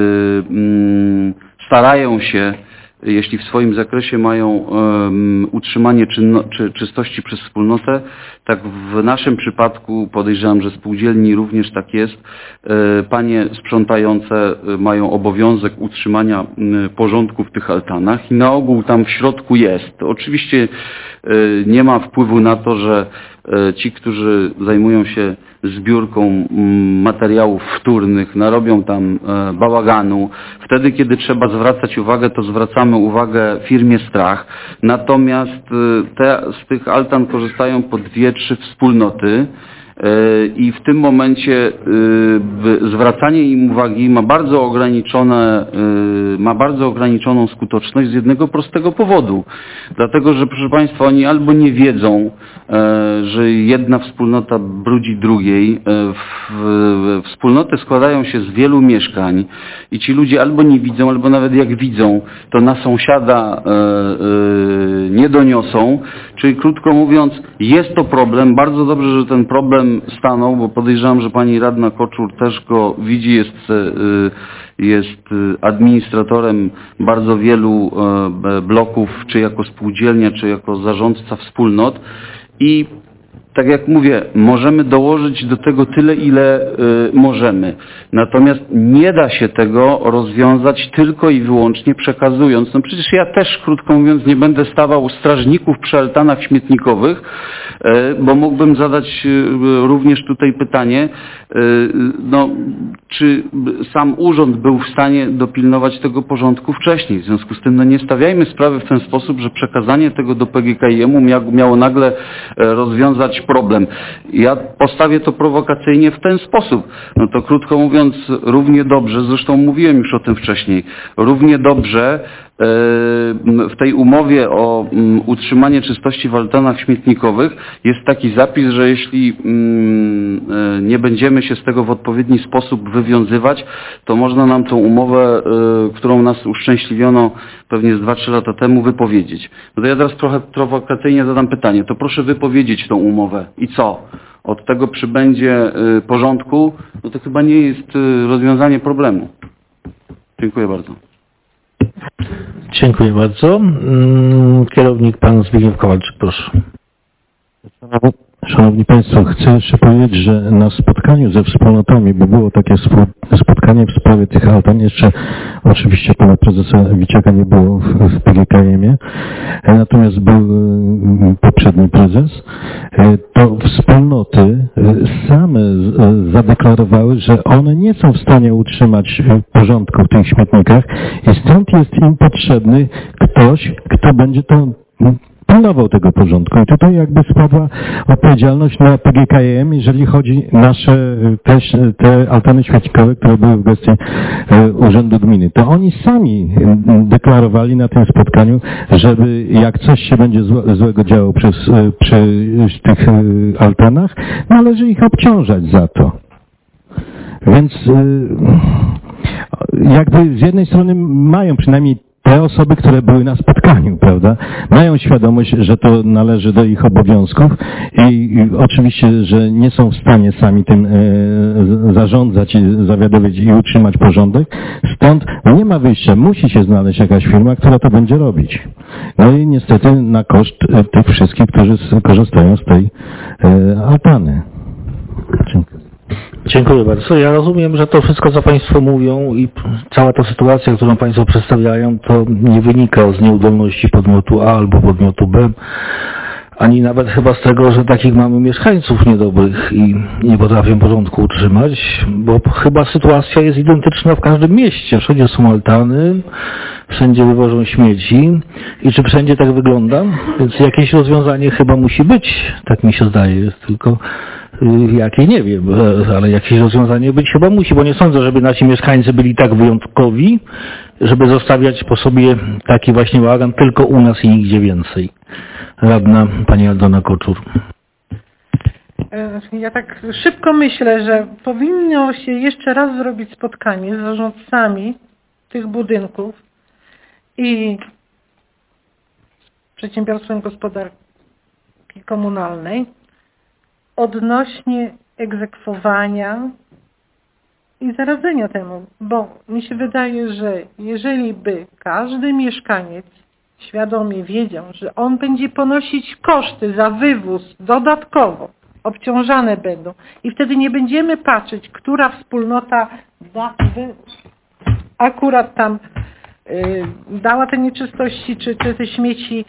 starają się, jeśli w swoim zakresie mają utrzymanie czystości przez wspólnotę, tak w naszym przypadku podejrzewam, że spółdzielni również tak jest. Panie sprzątające mają obowiązek utrzymania porządku w tych altanach i na ogół tam w środku jest. Oczywiście nie ma wpływu na to, że ci, którzy zajmują się zbiórką materiałów wtórnych, narobią tam bałaganu. Wtedy, kiedy trzeba zwracać uwagę, to zwracamy uwagę firmie Strach. Natomiast z tych altan korzystają po 2-3 wspólnoty. I w tym momencie zwracanie im uwagi ma bardzo ograniczoną skuteczność z jednego prostego powodu. Dlatego, że proszę Państwa, oni albo nie wiedzą, że jedna wspólnota brudzi drugiej. Wspólnoty składają się z wielu mieszkań i ci ludzie albo nie widzą, albo nawet jak widzą, to na sąsiada nie doniosą. Czyli krótko mówiąc, jest to problem. Bardzo dobrze, że ten problem stanął, bo podejrzewam, że pani radna Koczur też go widzi, jest administratorem bardzo wielu bloków, czy jako spółdzielnia, czy jako zarządca wspólnot i tak jak mówię, możemy dołożyć do tego tyle, ile możemy. Natomiast nie da się tego rozwiązać tylko i wyłącznie przekazując. No przecież ja też, krótko mówiąc, nie będę stawał strażników przy altanach śmietnikowych, bo mógłbym zadać również tutaj pytanie, no, czy sam urząd był w stanie dopilnować tego porządku wcześniej. W związku z tym no, nie stawiajmy sprawy w ten sposób, że przekazanie tego do PGKiM-u miało nagle rozwiązać problem. Ja postawię to prowokacyjnie w ten sposób. No to krótko mówiąc, równie dobrze, zresztą mówiłem już o tym wcześniej, równie dobrze w tej umowie o utrzymanie czystości w altanach śmietnikowych jest taki zapis, że jeśli nie będziemy się z tego w odpowiedni sposób wywiązywać, to można nam tą umowę, którą nas uszczęśliwiono pewnie z 2-3 lata temu, wypowiedzieć. No to ja teraz trochę prowokacyjnie zadam pytanie. To proszę wypowiedzieć tą umowę. I co? Od tego przybędzie porządku? No to chyba nie jest rozwiązanie problemu. Dziękuję bardzo. Dziękuję bardzo. Kierownik pan Zbigniew Kowalczyk, proszę. Szanowni Państwo, chcę jeszcze powiedzieć, że na spotkaniu ze wspólnotami, bo było takie spotkanie w sprawie tych altan, jeszcze oczywiście pana prezesa Wiciaka nie było w PGKiM-ie, natomiast był poprzedni prezes, to wspólnoty same zadeklarowały, że one nie są w stanie utrzymać porządku w tych śmietnikach i stąd jest im potrzebny ktoś, kto będzie to pilnował tego porządku. I tutaj jakby spadła odpowiedzialność na PGKiM, jeżeli chodzi nasze te altany śmietnikowe, które były w gestii Urzędu Gminy. To oni sami deklarowali na tym spotkaniu, żeby jak coś się będzie złego działo przy tych altanach, należy ich obciążać za to. Więc jakby z jednej strony mają przynajmniej te osoby, które były na spotkaniu, prawda, mają świadomość, że to należy do ich obowiązków i oczywiście, że nie są w stanie sami tym zarządzać i zawiadować i utrzymać porządek. Stąd nie ma wyjścia. Musi się znaleźć jakaś firma, która to będzie robić. No i niestety na koszt tych wszystkich, którzy korzystają z tej altany. Dziękuję. Dziękuję bardzo. Ja rozumiem, że to wszystko, co Państwo mówią i cała ta sytuacja, którą Państwo przedstawiają, to nie wynika z nieudolności podmiotu A albo podmiotu B, ani nawet chyba z tego, że takich mamy mieszkańców niedobrych i nie potrafią porządku utrzymać, bo chyba sytuacja jest identyczna w każdym mieście. Wszędzie są altany, wszędzie wywożą śmieci i czy wszędzie tak wygląda? Więc jakieś rozwiązanie chyba musi być, tak mi się zdaje, tylko jakie nie wiem, ale jakieś rozwiązanie być chyba musi, bo nie sądzę, żeby nasi mieszkańcy byli tak wyjątkowi, żeby zostawiać po sobie taki właśnie bałagan tylko u nas i nigdzie więcej. Radna pani Aldona Koczur. Ja tak szybko myślę, że powinno się jeszcze raz zrobić spotkanie z zarządcami tych budynków i Przedsiębiorstwem Gospodarki Komunalnej odnośnie egzekwowania i zaradzenia temu, bo mi się wydaje, że jeżeli by każdy mieszkaniec świadomie wiedział, że on będzie ponosić koszty za wywóz dodatkowo, obciążane będą i wtedy nie będziemy patrzeć, która wspólnota akurat tam dała te nieczystości, czy te śmieci,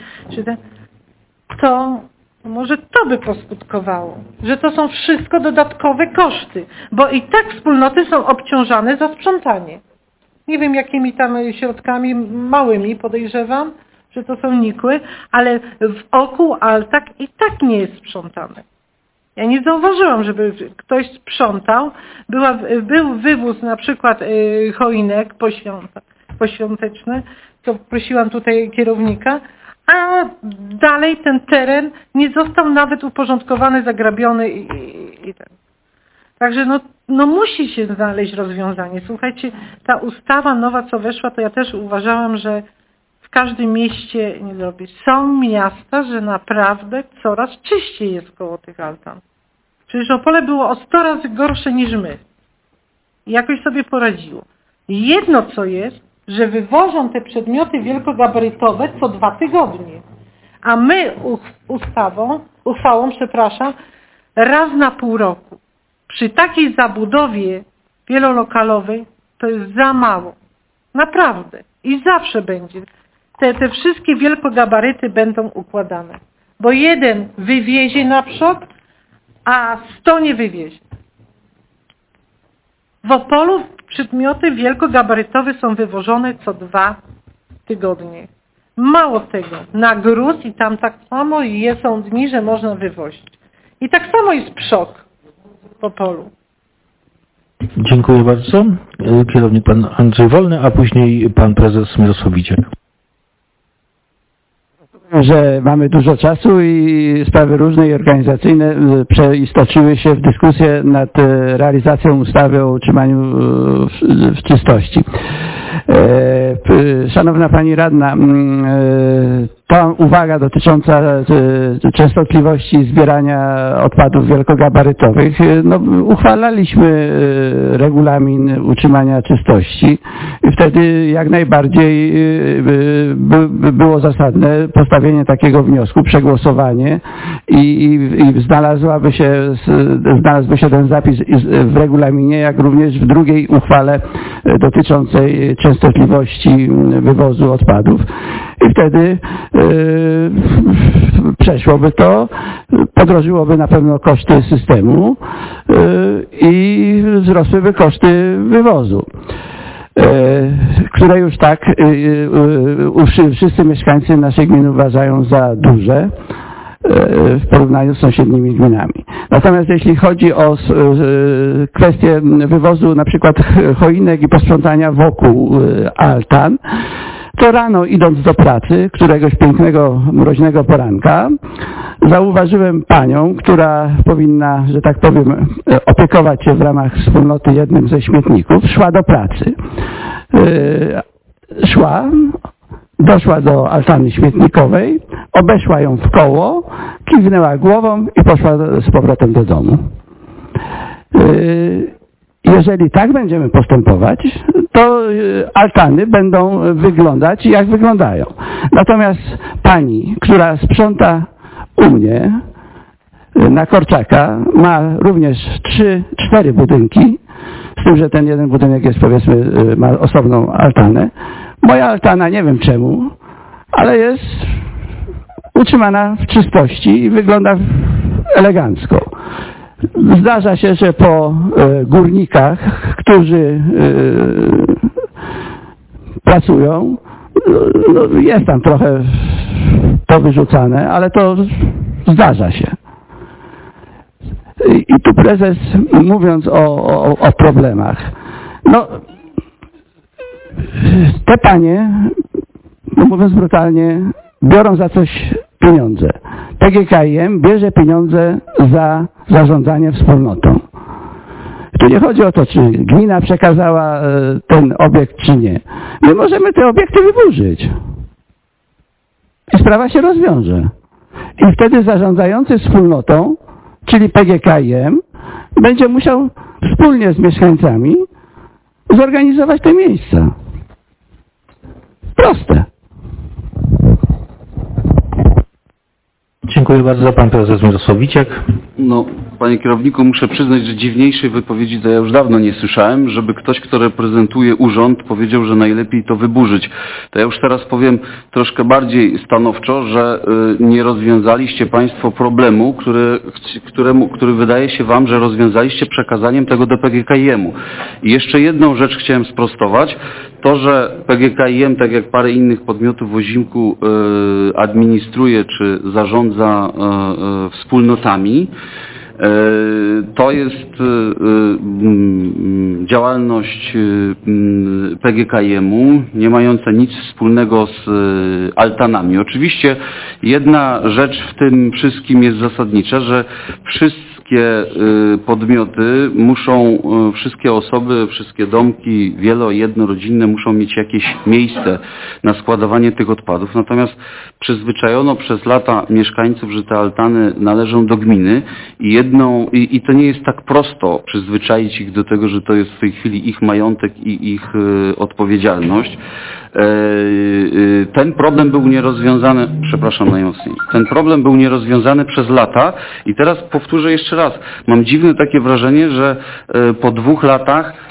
to może to by poskutkowało, że to są wszystko dodatkowe koszty, bo i tak wspólnoty są obciążane za sprzątanie. Nie wiem jakimi tam środkami małymi, podejrzewam, że to są nikły, ale wokół altak i tak nie jest sprzątane. Ja nie zauważyłam, żeby ktoś sprzątał. Był wywóz na przykład choinek poświąteczny, to prosiłam tutaj kierownika, a dalej ten teren nie został nawet uporządkowany, zagrabiony i tak. Także no musi się znaleźć rozwiązanie. Słuchajcie, ta ustawa nowa, co weszła, to ja też uważałam, że w każdym mieście nie zrobi. Są miasta, że naprawdę coraz czyściej jest koło tych altan. Przecież Opole było o 100 razy gorsze niż my. I jakoś sobie poradziło. Jedno co jest, że wywożą te przedmioty wielkogabarytowe co 2 tygodnie. A my ustawą uchwałą, raz na pół roku. Przy takiej zabudowie wielolokalowej to jest za mało. Naprawdę. I zawsze będzie. Te wszystkie wielkogabaryty będą układane. Bo jeden wywiezie na przód, a 100 nie wywiezie. W Opolu przedmioty wielkogabarytowe są wywożone co 2 tygodnie. Mało tego, na gruz i tam tak samo są dni, że można wywozić. I tak samo jest przok w Opolu. Dziękuję bardzo. Kierownik pan Andrzej Wolny, a później pan prezes Mirosław Wiciak. Że mamy dużo czasu i sprawy różne i organizacyjne przeistoczyły się w dyskusję nad realizacją ustawy o utrzymaniu w czystości. Szanowna Pani Radna, ta uwaga dotycząca częstotliwości zbierania odpadów wielkogabarytowych, no, uchwalaliśmy regulamin utrzymania czystości i wtedy jak najbardziej było zasadne postawienie takiego wniosku, przegłosowanie i znalazłby się ten zapis w regulaminie, jak również w drugiej uchwale dotyczącej częstotliwości wywozu odpadów. I wtedy przeszłoby to, podrożyłoby na pewno koszty systemu i wzrosłyby koszty wywozu, które już tak wszyscy mieszkańcy naszej gminy uważają za duże w porównaniu z sąsiednimi gminami. Natomiast jeśli chodzi o kwestię wywozu na przykład choinek i posprzątania wokół altan, to rano idąc do pracy, któregoś pięknego, mroźnego poranka, zauważyłem panią, która powinna, że tak powiem, opiekować się w ramach wspólnoty jednym ze śmietników, szła do pracy. Doszła do altany śmietnikowej, obeszła ją w koło, kiwnęła głową i poszła z powrotem do domu. Jeżeli tak będziemy postępować, to altany będą wyglądać jak wyglądają. Natomiast pani, która sprząta u mnie na Korczaka, ma również 3-4 budynki, z tym, że ten jeden budynek jest, powiedzmy, ma osobną altanę. Moja altana, nie wiem czemu, ale jest utrzymana w czystości i wygląda elegancko. Zdarza się, że po górnikach, którzy pracują, no jest tam trochę powyrzucane, ale to zdarza się. I tu prezes, mówiąc o problemach, no te panie, no mówiąc brutalnie, biorą za coś pieniądze. PGKiM bierze pieniądze za zarządzanie wspólnotą. Tu nie chodzi o to, czy gmina przekazała ten obiekt, czy nie. My możemy te obiekty wyburzyć. I sprawa się rozwiąże. I wtedy zarządzający wspólnotą, czyli PGKiM, będzie musiał wspólnie z mieszkańcami zorganizować te miejsca. Proste. Dziękuję bardzo. Pan prezes Mirosław Wiciak. No, panie kierowniku, muszę przyznać, że dziwniejszej wypowiedzi to ja już dawno nie słyszałem, żeby ktoś, kto reprezentuje urząd, powiedział, że najlepiej to wyburzyć. To ja już teraz powiem troszkę bardziej stanowczo, że nie rozwiązaliście państwo problemu, który wydaje się wam, że rozwiązaliście przekazaniem tego do PGKiM-u. I jeszcze jedną rzecz chciałem sprostować. To, że PGKiM, tak jak parę innych podmiotów w Ozimku, administruje czy zarządza wspólnotami, to jest działalność PGKiM-u, nie mająca nic wspólnego z altanami. Oczywiście jedna rzecz w tym wszystkim jest zasadnicza, że wszystkie wszystkie podmioty muszą, wszystkie osoby, wszystkie domki jednorodzinne muszą mieć jakieś miejsce na składowanie tych odpadów. Natomiast przyzwyczajono przez lata mieszkańców, że te altany należą do gminy i to nie jest tak prosto przyzwyczaić ich do tego, że to jest w tej chwili ich majątek i ich odpowiedzialność. Ten problem był nierozwiązany, przepraszam najmocniej, ten problem był nierozwiązany przez lata i teraz powtórzę jeszcze raz, mam dziwne takie wrażenie, że po 2 latach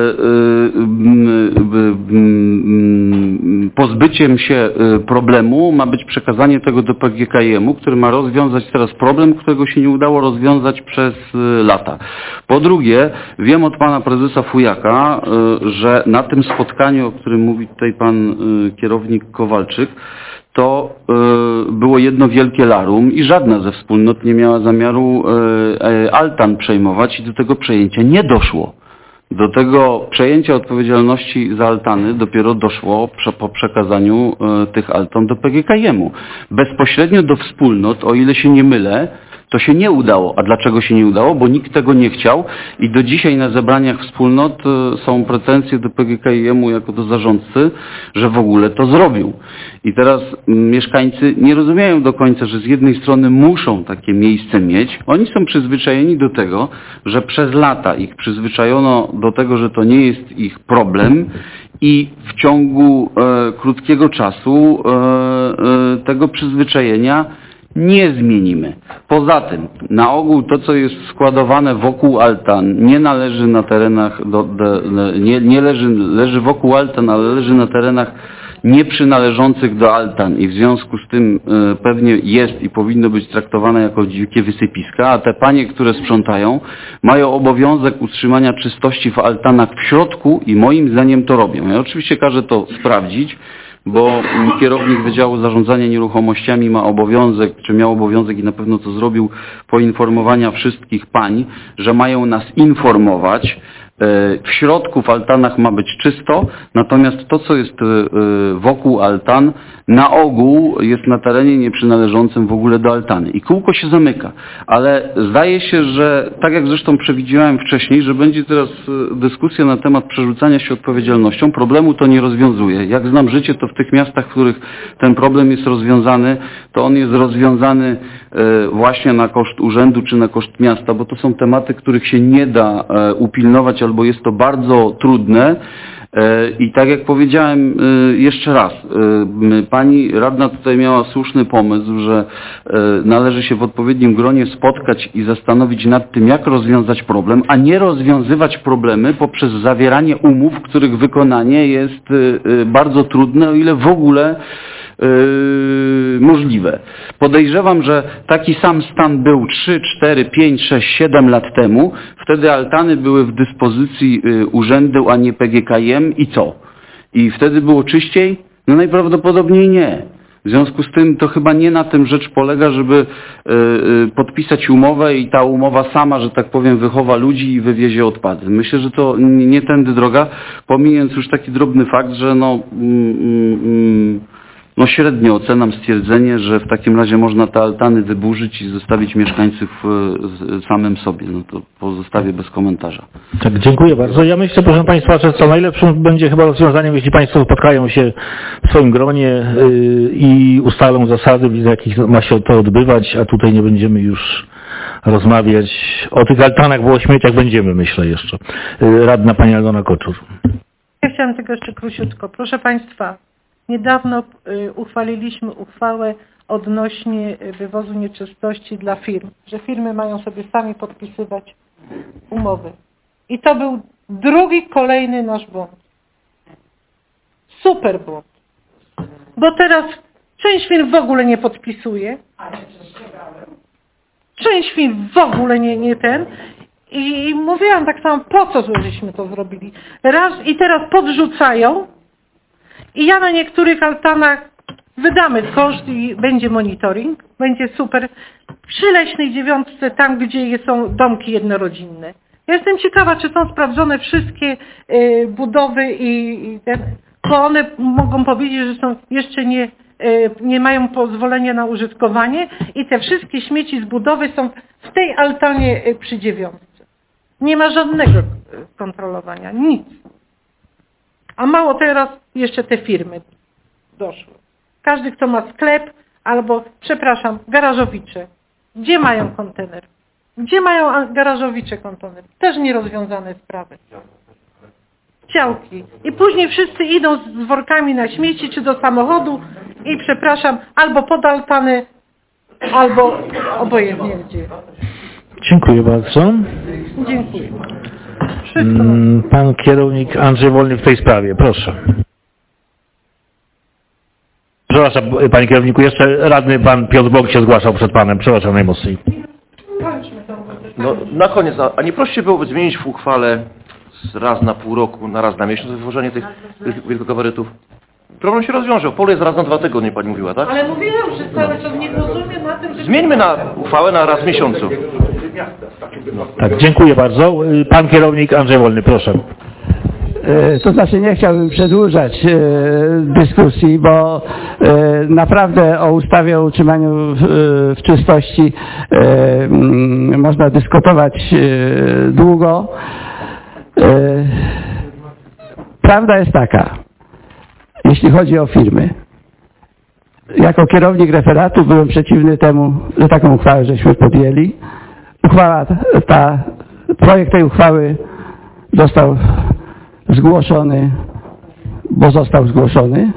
pozbyciem się problemu ma być przekazanie tego do PGKiM-u, który ma rozwiązać teraz problem, którego się nie udało rozwiązać przez lata. Po drugie, wiem od pana prezesa Fujaka, że na tym spotkaniu, o którym mówi tutaj pan kierownik Kowalczyk, to było jedno wielkie larum i żadna ze wspólnot nie miała zamiaru altan przejmować i do tego przejęcia nie doszło. Do tego przejęcia odpowiedzialności za altany dopiero doszło po przekazaniu tych altan do PGKiM-u. Bezpośrednio do wspólnot, o ile się nie mylę, to się nie udało. A dlaczego się nie udało? Bo nikt tego nie chciał i do dzisiaj na zebraniach wspólnot są pretensje do PGKiM-u jako do zarządcy, że w ogóle to zrobił. I teraz mieszkańcy nie rozumieją do końca, że z jednej strony muszą takie miejsce mieć. Oni są przyzwyczajeni do tego, że przez lata ich przyzwyczajono do tego, że to nie jest ich problem i w ciągu krótkiego czasu tego przyzwyczajenia nie zmienimy. Poza tym, na ogół to, co jest składowane wokół altan, nie należy na terenach, leży wokół altan, ale leży na terenach nieprzynależących do altan i w związku z tym pewnie jest i powinno być traktowane jako dzikie wysypiska, a te panie, które sprzątają, mają obowiązek utrzymania czystości w altanach w środku i moim zdaniem to robią. Ja oczywiście każę to sprawdzić, bo kierownik Wydziału Zarządzania Nieruchomościami ma obowiązek, czy miał obowiązek i na pewno to zrobił, poinformowania wszystkich pań, że mają nas informować. W środku w altanach ma być czysto, natomiast to, co jest wokół altan, na ogół jest na terenie nieprzynależącym w ogóle do altany. I kółko się zamyka. Ale zdaje się, że tak jak zresztą przewidziałem wcześniej, że będzie teraz dyskusja na temat przerzucania się odpowiedzialnością, problemu to nie rozwiązuje. Jak znam życie, to w tych miastach, w których ten problem jest rozwiązany, to on jest rozwiązany właśnie na koszt urzędu czy na koszt miasta, bo to są tematy, których się nie da upilnować albo jest to bardzo trudne. I tak jak powiedziałem jeszcze raz, pani radna tutaj miała słuszny pomysł, że należy się w odpowiednim gronie spotkać i zastanowić nad tym, jak rozwiązać problem, a nie rozwiązywać problemy poprzez zawieranie umów, których wykonanie jest bardzo trudne, o ile w ogóle możliwe. Podejrzewam, że taki sam stan był 3, 4, 5, 6, 7 lat temu. Wtedy altany były w dyspozycji urzędu, a nie PGKiM i co? I wtedy było czyściej? No najprawdopodobniej nie. W związku z tym to chyba nie na tym rzecz polega, żeby podpisać umowę i ta umowa sama, że tak powiem, wychowa ludzi i wywiezie odpady. Myślę, że to nie tędy droga, pomijając już taki drobny fakt, że średnio ocenam stwierdzenie, że w takim razie można te altany wyburzyć i zostawić mieszkańców samym sobie. No to pozostawię bez komentarza. Tak, dziękuję bardzo. Ja myślę, proszę Państwa, że co najlepszym będzie chyba rozwiązaniem, jeśli Państwo spotkają się w swoim gronie i ustalą zasady, w jakich ma się to odbywać, a tutaj nie będziemy już rozmawiać o tych altanach, bo o śmieciach będziemy, myślę jeszcze. Radna pani Aldona Koczur. Ja chciałam tylko jeszcze króciutko. Proszę Państwa, niedawno uchwaliliśmy uchwałę odnośnie wywozu nieczystości dla firm, że firmy mają sobie sami podpisywać umowy. I to był kolejny nasz błąd. Super błąd. Bo teraz część firm w ogóle nie podpisuje. Część firm w ogóle nie ten. I mówiłam tak samo, po co żeśmy to zrobili. I teraz podrzucają. I ja na niektórych altanach wydamy koszt i będzie monitoring, będzie super. Przy Leśnej 9, tam gdzie są domki jednorodzinne. Ja jestem ciekawa, czy są sprawdzone wszystkie budowy bo one mogą powiedzieć, że są jeszcze nie mają pozwolenia na użytkowanie i te wszystkie śmieci z budowy są w tej altanie przy 9. Nie ma żadnego kontrolowania, nic. A mało teraz jeszcze te firmy doszły. Każdy, kto ma sklep albo, przepraszam, garażowicze. Gdzie mają kontener? Gdzie mają garażowicze kontener? Też nierozwiązane sprawy. Działki. I później wszyscy idą z workami na śmieci czy do samochodu i przepraszam, albo pod altany, albo obojętnie gdzie. Dziękuję bardzo. Dziękuję. Pan kierownik Andrzej Wolny w tej sprawie, proszę. Przepraszam, panie kierowniku, jeszcze radny pan Piotr Bąk się zgłaszał przed panem. Przepraszam najmocniej. No, na koniec, a nie prościej byłoby zmienić w uchwale raz na pół roku, na raz na miesiąc wywożenie tych wielkogabarytów? Problem się rozwiąże. Pole jest raz na 2 tygodnie, pani mówiła, tak? Ale mówiłam, że cały czas nie rozumiem na tym, że... Zmieńmy na uchwałę na raz w miesiącu. Tak, dziękuję bardzo. Pan kierownik Andrzej Wolny, proszę. To znaczy nie chciałbym przedłużać dyskusji, bo naprawdę o ustawie o utrzymaniu w czystości można dyskutować długo. Prawda jest taka, jeśli chodzi o firmy. Jako kierownik referatu byłem przeciwny temu, że taką uchwałę żeśmy podjęli. Projekt tej uchwały został zgłoszony, bo został zgłoszony.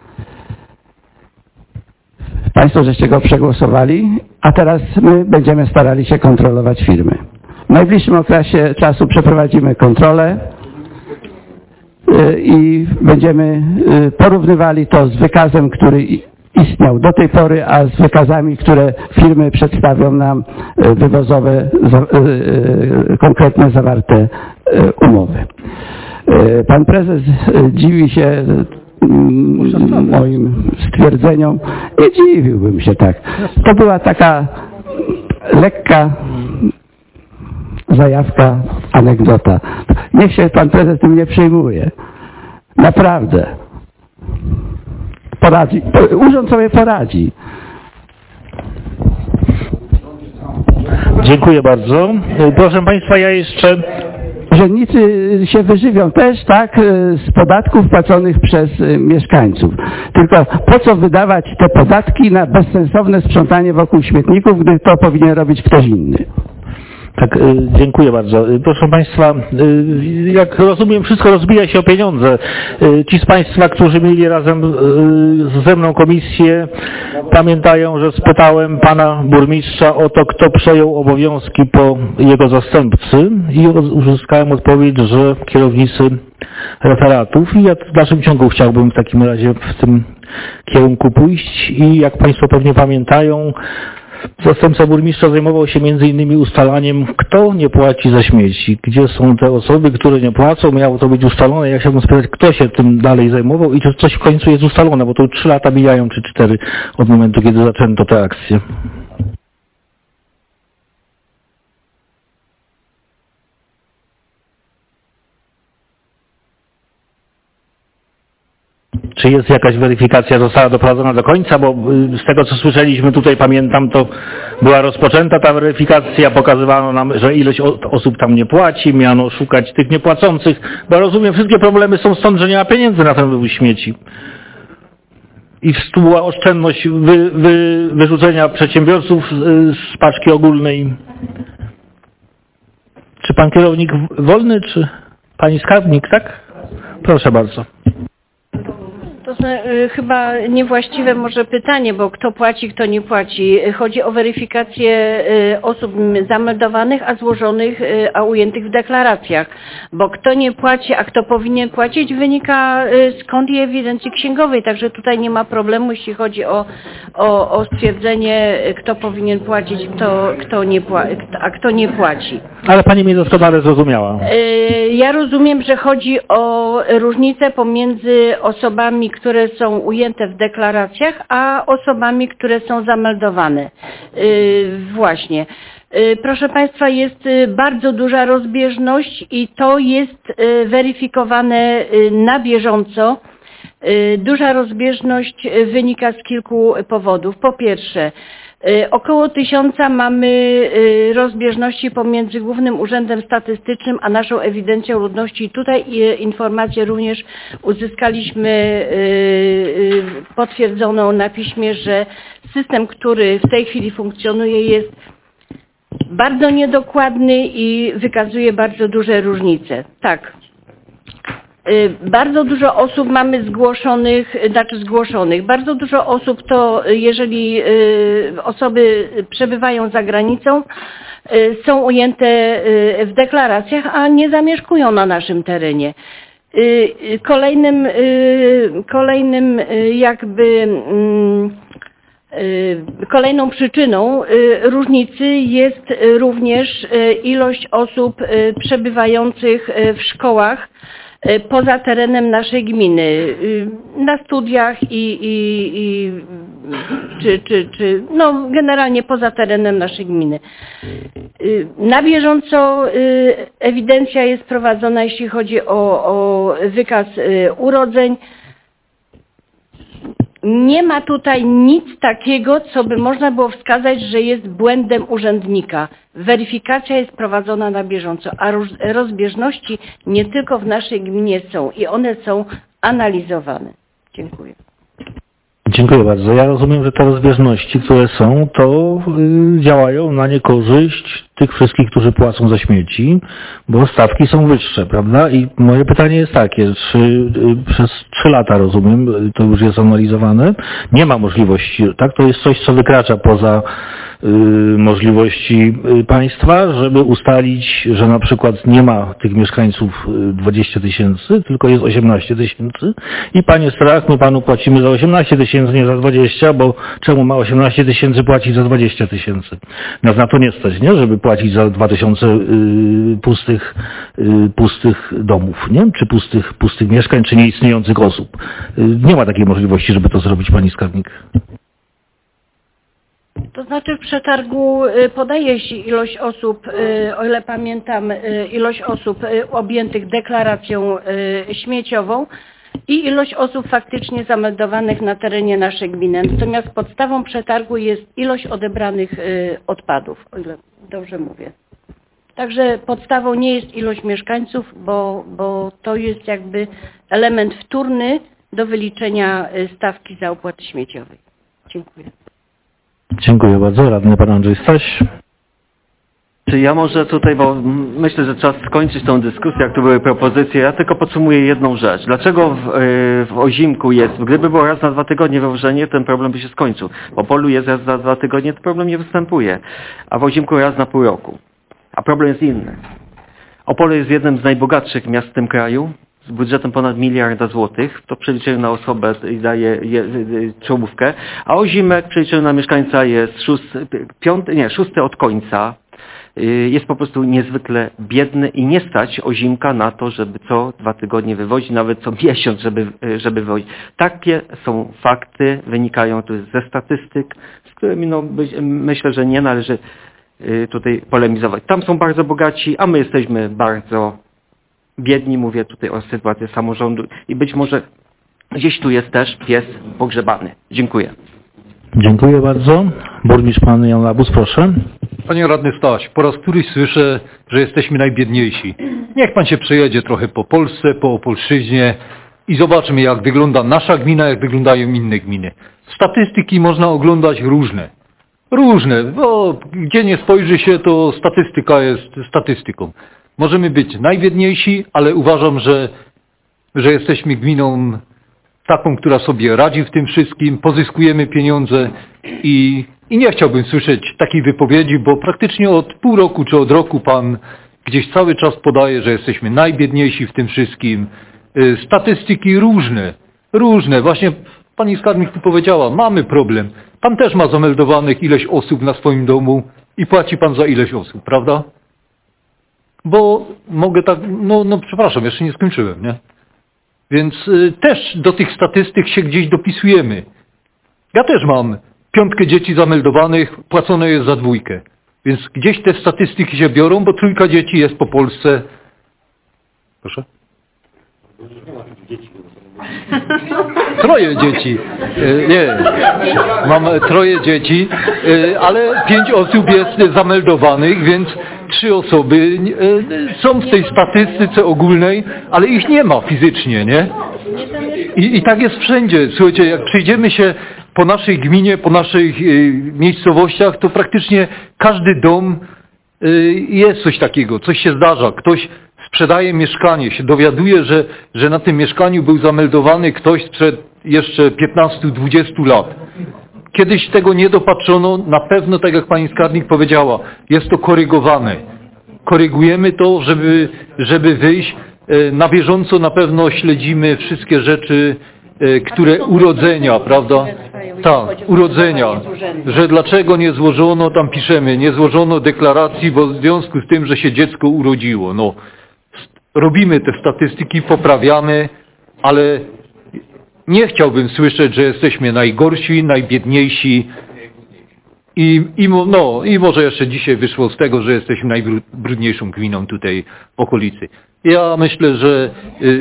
Państwo żeście go przegłosowali, a teraz my będziemy starali się kontrolować firmy. W najbliższym okresie czasu przeprowadzimy kontrolę i będziemy porównywali to z wykazem, który istniał do tej pory, a z wykazami, które firmy przedstawią nam wywozowe, konkretne zawarte umowy. Pan prezes dziwi się moim stwierdzeniom. Nie dziwiłbym się tak. To była taka lekka zajawka, anegdota. Niech się pan prezes tym nie przejmuje. Naprawdę. Poradzi. Urząd sobie poradzi. Dziękuję bardzo. Proszę państwa, ja jeszcze... Urzędnicy się wyżywią też, tak, z podatków płaconych przez mieszkańców. Tylko po co wydawać te podatki na bezsensowne sprzątanie wokół śmietników, gdy to powinien robić ktoś inny? Tak, dziękuję bardzo. Proszę państwa, jak rozumiem, wszystko rozbija się o pieniądze. Ci z państwa, którzy mieli razem ze mną komisję, pamiętają, że spytałem pana burmistrza o to, kto przejął obowiązki po jego zastępcy i uzyskałem odpowiedź, że kierownicy referatów i ja w dalszym ciągu chciałbym w takim razie w tym kierunku pójść i jak państwo pewnie pamiętają, zastępca burmistrza zajmował się między innymi ustalaniem, kto nie płaci za śmieci, gdzie są te osoby, które nie płacą, miało to być ustalone. Ja chciałbym spytać, kto się tym dalej zajmował i czy coś w końcu jest ustalone, bo to 3 lata mijają, czy 4 od momentu, kiedy zaczęto te akcje. Czy jest jakaś weryfikacja, została doprowadzona do końca, bo z tego, co słyszeliśmy tutaj, pamiętam, to była rozpoczęta ta weryfikacja, pokazywano nam, że ileś osób tam nie płaci, miano szukać tych niepłacących, bo rozumiem, wszystkie problemy są stąd, że nie ma pieniędzy na ten wywóz śmieci. I tu była oszczędność wyrzucenia przedsiębiorców z paczki ogólnej. Czy pan kierownik Wolny, czy pani skarbnik, tak? Proszę bardzo. To chyba niewłaściwe może pytanie, bo kto płaci, kto nie płaci. Chodzi o weryfikację osób zameldowanych, a złożonych, a ujętych w deklaracjach. Bo kto nie płaci, a kto powinien płacić, wynika z kont i ewidencji księgowej. Także tutaj nie ma problemu, jeśli chodzi o stwierdzenie, kto powinien płacić, a kto nie płaci. Ale pani mnie doskonale zrozumiała. Ja rozumiem, że chodzi o różnicę pomiędzy osobami, które są ujęte w deklaracjach, a osobami, które są zameldowane. Właśnie. Proszę państwa, jest bardzo duża rozbieżność i to jest weryfikowane na bieżąco. Duża rozbieżność wynika z kilku powodów. Po pierwsze, około 1000 mamy rozbieżności pomiędzy Głównym Urzędem Statystycznym a naszą ewidencją ludności. I tutaj informację również uzyskaliśmy potwierdzoną na piśmie, że system, który w tej chwili funkcjonuje, jest bardzo niedokładny i wykazuje bardzo duże różnice. Tak. Bardzo dużo osób mamy zgłoszonych. Bardzo dużo osób to, jeżeli osoby przebywają za granicą, są ujęte w deklaracjach, a nie zamieszkują na naszym terenie. Kolejną przyczyną różnicy jest również ilość osób przebywających w szkołach poza terenem naszej gminy, na studiach no generalnie poza terenem naszej gminy. Na bieżąco ewidencja jest prowadzona, jeśli chodzi o wykaz urodzeń. Nie ma tutaj nic takiego, co by można było wskazać, że jest błędem urzędnika. Weryfikacja jest prowadzona na bieżąco, a rozbieżności nie tylko w naszej gminie są i one są analizowane. Dziękuję. Dziękuję bardzo. Ja rozumiem, że te rozbieżności, które są, to działają na niekorzyść tych wszystkich, którzy płacą za śmieci, bo stawki są wyższe, prawda? I moje pytanie jest takie, czy przez 3 lata, rozumiem, to już jest analizowane, nie ma możliwości, tak? To jest coś, co wykracza poza możliwości państwa, żeby ustalić, że na przykład nie ma tych mieszkańców 20 000, tylko jest 18 000 i panie strach, my panu płacimy za 18 000, nie za 20, bo czemu ma 18 000 płacić za 20 000? Nas na to nie stać, nie? Żeby płacić za 2000 pustych domów, nie? Czy pustych mieszkań, czy nieistniejących osób. Nie ma takiej możliwości, żeby to zrobić, pani skarbnik. To znaczy w przetargu podaje się ilość osób, o ile pamiętam, ilość osób objętych deklaracją śmieciową i ilość osób faktycznie zameldowanych na terenie naszej gminy. Natomiast podstawą przetargu jest ilość odebranych odpadów, o ile dobrze mówię. Także podstawą nie jest ilość mieszkańców, bo to jest jakby element wtórny do wyliczenia stawki za opłaty śmieciowej. Dziękuję. Dziękuję bardzo. Radny pan Andrzej Staś. Czy ja może tutaj, bo myślę, że czas skończyć tą dyskusję, jak tu były propozycje, ja tylko podsumuję jedną rzecz. Dlaczego w Ozimku jest, gdyby było raz na 2 tygodnie wywożenie, ten problem by się skończył. W Opolu jest raz na 2 tygodnie, to problem nie występuje. A w Ozimku raz na pół roku. A problem jest inny. Opole jest jednym z najbogatszych miast w tym kraju, z budżetem ponad 1 miliarda złotych, to przeliczeniu na osobę daje czołówkę, a Ozimek w przeliczeniu na mieszkańca jest 6 od końca. Jest po prostu niezwykle biedny i nie stać Ozimka na to, żeby co 2 tygodnie wywozić, nawet co miesiąc, żeby wywozić. Takie są fakty, wynikają to ze statystyk, z którymi myślę, że nie należy tutaj polemizować. Tam są bardzo bogaci, a my jesteśmy bardzo biedni, mówię tutaj o sytuacji samorządu i być może gdzieś tu jest też pies pogrzebany. Dziękuję. Dziękuję bardzo. Burmistrz pan Jan Labus, proszę. Panie radny Staś, po raz któryś słyszę, że jesteśmy najbiedniejsi. Niech pan się przejedzie trochę po Polsce, po Opolszczyźnie i zobaczmy, jak wygląda nasza gmina, jak wyglądają inne gminy. Statystyki można oglądać różne, bo gdzie nie spojrzy się, to statystyka jest statystyką. Możemy być najbiedniejsi, ale uważam, że jesteśmy gminą taką, która sobie radzi w tym wszystkim, pozyskujemy pieniądze i nie chciałbym słyszeć takiej wypowiedzi, bo praktycznie od pół roku czy od roku pan gdzieś cały czas podaje, że jesteśmy najbiedniejsi w tym wszystkim. Statystyki różne. Właśnie pani skarbnik tu powiedziała, mamy problem. Pan też ma zameldowanych ileś osób na swoim domu i płaci pan za ileś osób, prawda? Bo mogę tak, przepraszam, jeszcze nie skończyłem, nie? Więc też do tych statystyk się gdzieś dopisujemy. Ja też mam 5 dzieci zameldowanych, płacone jest za 2. Więc gdzieś te statystyki się biorą, bo 3 dzieci jest po Polsce. Proszę? Troje dzieci. Nie, mam 3 dzieci, ale 5 osób jest zameldowanych, więc 3 osoby są w tej statystyce ogólnej, ale ich nie ma fizycznie, nie? I tak jest wszędzie. Słuchajcie, jak przejdziemy się po naszej gminie, po naszych miejscowościach, to praktycznie każdy dom jest coś takiego, coś się zdarza. Ktoś sprzedaje mieszkanie, się dowiaduje, że na tym mieszkaniu był zameldowany ktoś sprzed jeszcze 15-20 lat. Kiedyś tego nie dopatrzono, na pewno, tak jak pani skarbnik powiedziała, jest to korygowane. Korygujemy to, żeby wyjść. Na bieżąco na pewno śledzimy wszystkie rzeczy, które urodzenia, prawda? Tak, urodzenia. Że dlaczego nie złożono, tam piszemy, nie złożono deklaracji, bo w związku z tym, że się dziecko urodziło. No, robimy te statystyki, poprawiamy, ale nie chciałbym słyszeć, że jesteśmy najgorsi, najbiedniejsi i może jeszcze dzisiaj wyszło z tego, że jesteśmy najbrudniejszą gminą tutaj w okolicy. Ja myślę, że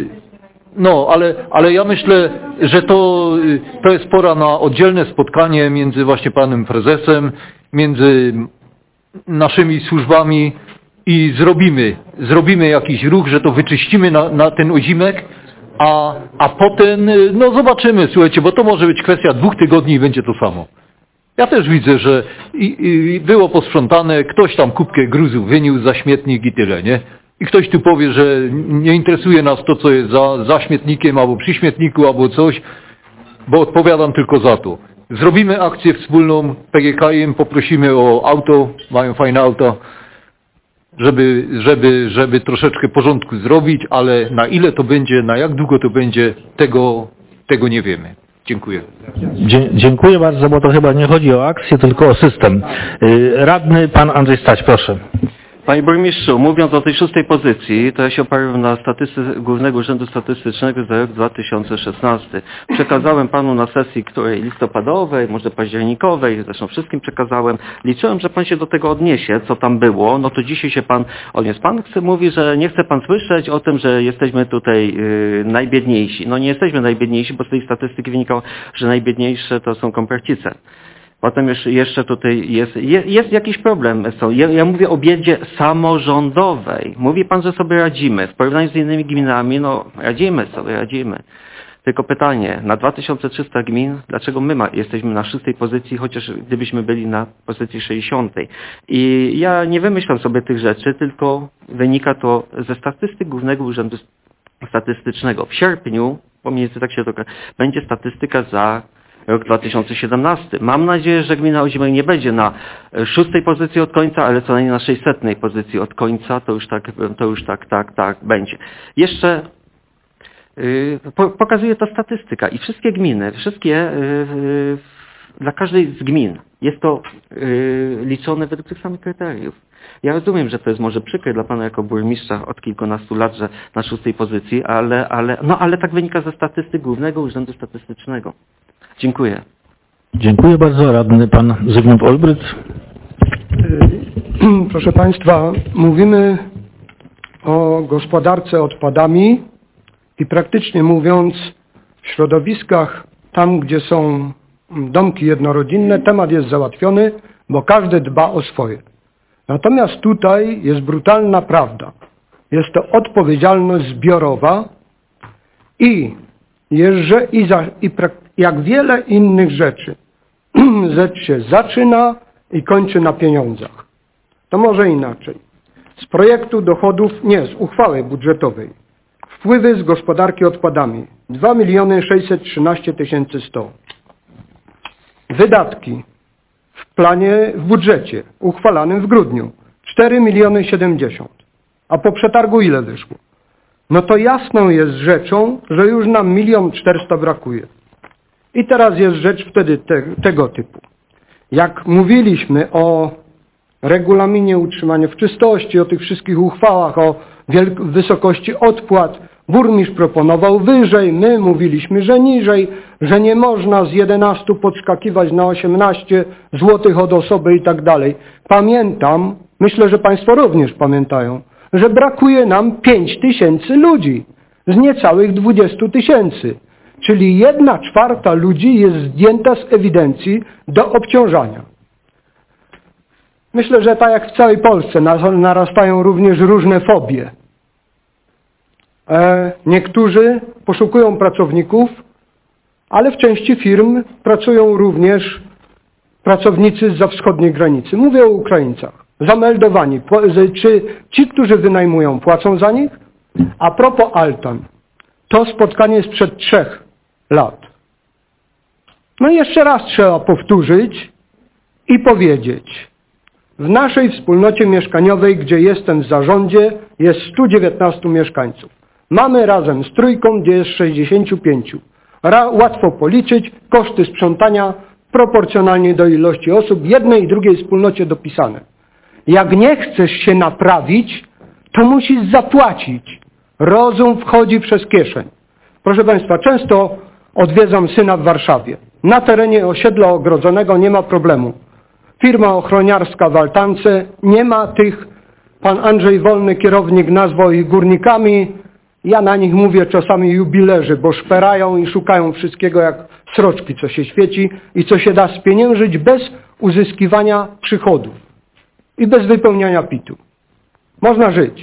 ale ja myślę, że to jest pora na oddzielne spotkanie między właśnie panem prezesem, między naszymi służbami i zrobimy jakiś ruch, że to wyczyścimy na ten ozimek, a potem zobaczymy, słuchajcie, bo to może być kwestia 2 tygodni i będzie to samo. Ja też widzę, że było posprzątane, ktoś tam kubkę gruzu wyniósł za śmietnik i tyle, nie? I ktoś tu powie, że nie interesuje nas to, co jest za śmietnikiem, albo przy śmietniku, albo coś, bo odpowiadam tylko za to. Zrobimy akcję wspólną, PGK-iem, poprosimy o auto, mają fajne auto, żeby troszeczkę porządku zrobić, ale na ile to będzie, na jak długo to będzie, tego nie wiemy. Dziękuję. Dziękuję bardzo, bo to chyba nie chodzi o akcję, tylko o system. Radny pan Andrzej Stać, proszę. Panie burmistrzu, mówiąc o tej 6. pozycji, to ja się oparłem na statystyce Głównego Urzędu Statystycznego za rok 2016. Przekazałem panu na sesji której listopadowej, może październikowej, zresztą wszystkim przekazałem. Liczyłem, że pan się do tego odniesie, co tam było. No to dzisiaj się pan odniósł. Pan mówi, że nie chce pan słyszeć o tym, że jesteśmy tutaj najbiedniejsi. No nie jesteśmy najbiedniejsi, bo z tej statystyki wynikało, że najbiedniejsze to są Komparcice. Potem jeszcze tutaj jest jakiś problem. Ja mówię o biedzie samorządowej. Mówi pan, że sobie radzimy. W porównaniu z innymi gminami, radzimy. Tylko pytanie, na 2300 gmin, dlaczego my jesteśmy na 6. pozycji, chociaż gdybyśmy byli na pozycji 60. I ja nie wymyślam sobie tych rzeczy, tylko wynika to ze statystyk Głównego Urzędu Statystycznego. W sierpniu, pomiędzy tak się to będzie statystyka za rok 2017. Mam nadzieję, że gmina Ozimek nie będzie na 6. pozycji od końca, ale co najmniej na 600. pozycji od końca, to już tak będzie. Jeszcze pokazuje to statystyka i wszystkie gminy, dla każdej z gmin jest to liczone według tych samych kryteriów. Ja rozumiem, że to jest może przykre dla pana jako burmistrza od kilkunastu lat, że na 6. pozycji, ale tak wynika ze statystyk Głównego Urzędu Statystycznego. Dziękuję. Dziękuję bardzo. Radny pan Zygmunt Olbryt. Proszę państwa, mówimy o gospodarce odpadami i praktycznie mówiąc w środowiskach tam, gdzie są domki jednorodzinne, temat jest załatwiony, bo każdy dba o swoje. Natomiast tutaj jest brutalna prawda. Jest to odpowiedzialność zbiorowa i jak wiele innych rzeczy, rzecz się zaczyna i kończy na pieniądzach. To może inaczej. Z projektu dochodów, z uchwały budżetowej. Wpływy z gospodarki odpadami 2 613 100. Wydatki w budżecie uchwalanym w grudniu 4 070 000. A po przetargu ile wyszło? No to jasną jest rzeczą, że już nam 1 400 000 brakuje. I teraz jest rzecz wtedy tego typu. Jak mówiliśmy o regulaminie utrzymania w czystości, o tych wszystkich uchwałach, o wysokości odpłat, burmistrz proponował wyżej, my mówiliśmy, że niżej, że nie można z 11 podskakiwać na 18 zł od osoby i tak dalej. Pamiętam, myślę, że państwo również pamiętają, że brakuje nam 5000 ludzi. z niecałych 20 000. Czyli 1/4 ludzi jest zdjęta z ewidencji do obciążania. Myślę, że tak jak w całej Polsce narastają również różne fobie. Niektórzy poszukują pracowników, ale w części firm pracują również pracownicy zza wschodniej granicy. Mówię o Ukraińcach. Zameldowani. Czy ci, którzy wynajmują, płacą za nich? A propos altan. To spotkanie sprzed 3 lat. No i jeszcze raz trzeba powtórzyć i powiedzieć. W naszej wspólnocie mieszkaniowej, gdzie jestem w zarządzie, jest 119 mieszkańców. Mamy razem z trójką, gdzie jest 65. Łatwo policzyć koszty sprzątania proporcjonalnie do ilości osób, jednej i drugiej wspólnocie dopisane. Jak nie chcesz się naprawić, to musisz zapłacić. Rozum wchodzi przez kieszeń. Proszę Państwa, często odwiedzam syna w Warszawie. Na terenie osiedla ogrodzonego nie ma problemu. Firma ochroniarska w altance, nie ma tych, pan Andrzej Wolny, kierownik, nazwał ich górnikami. Ja na nich mówię czasami jubilerzy, bo szperają i szukają wszystkiego jak sroczki, co się świeci i co się da spieniężyć bez uzyskiwania przychodów i bez wypełniania PIT-u. Można żyć.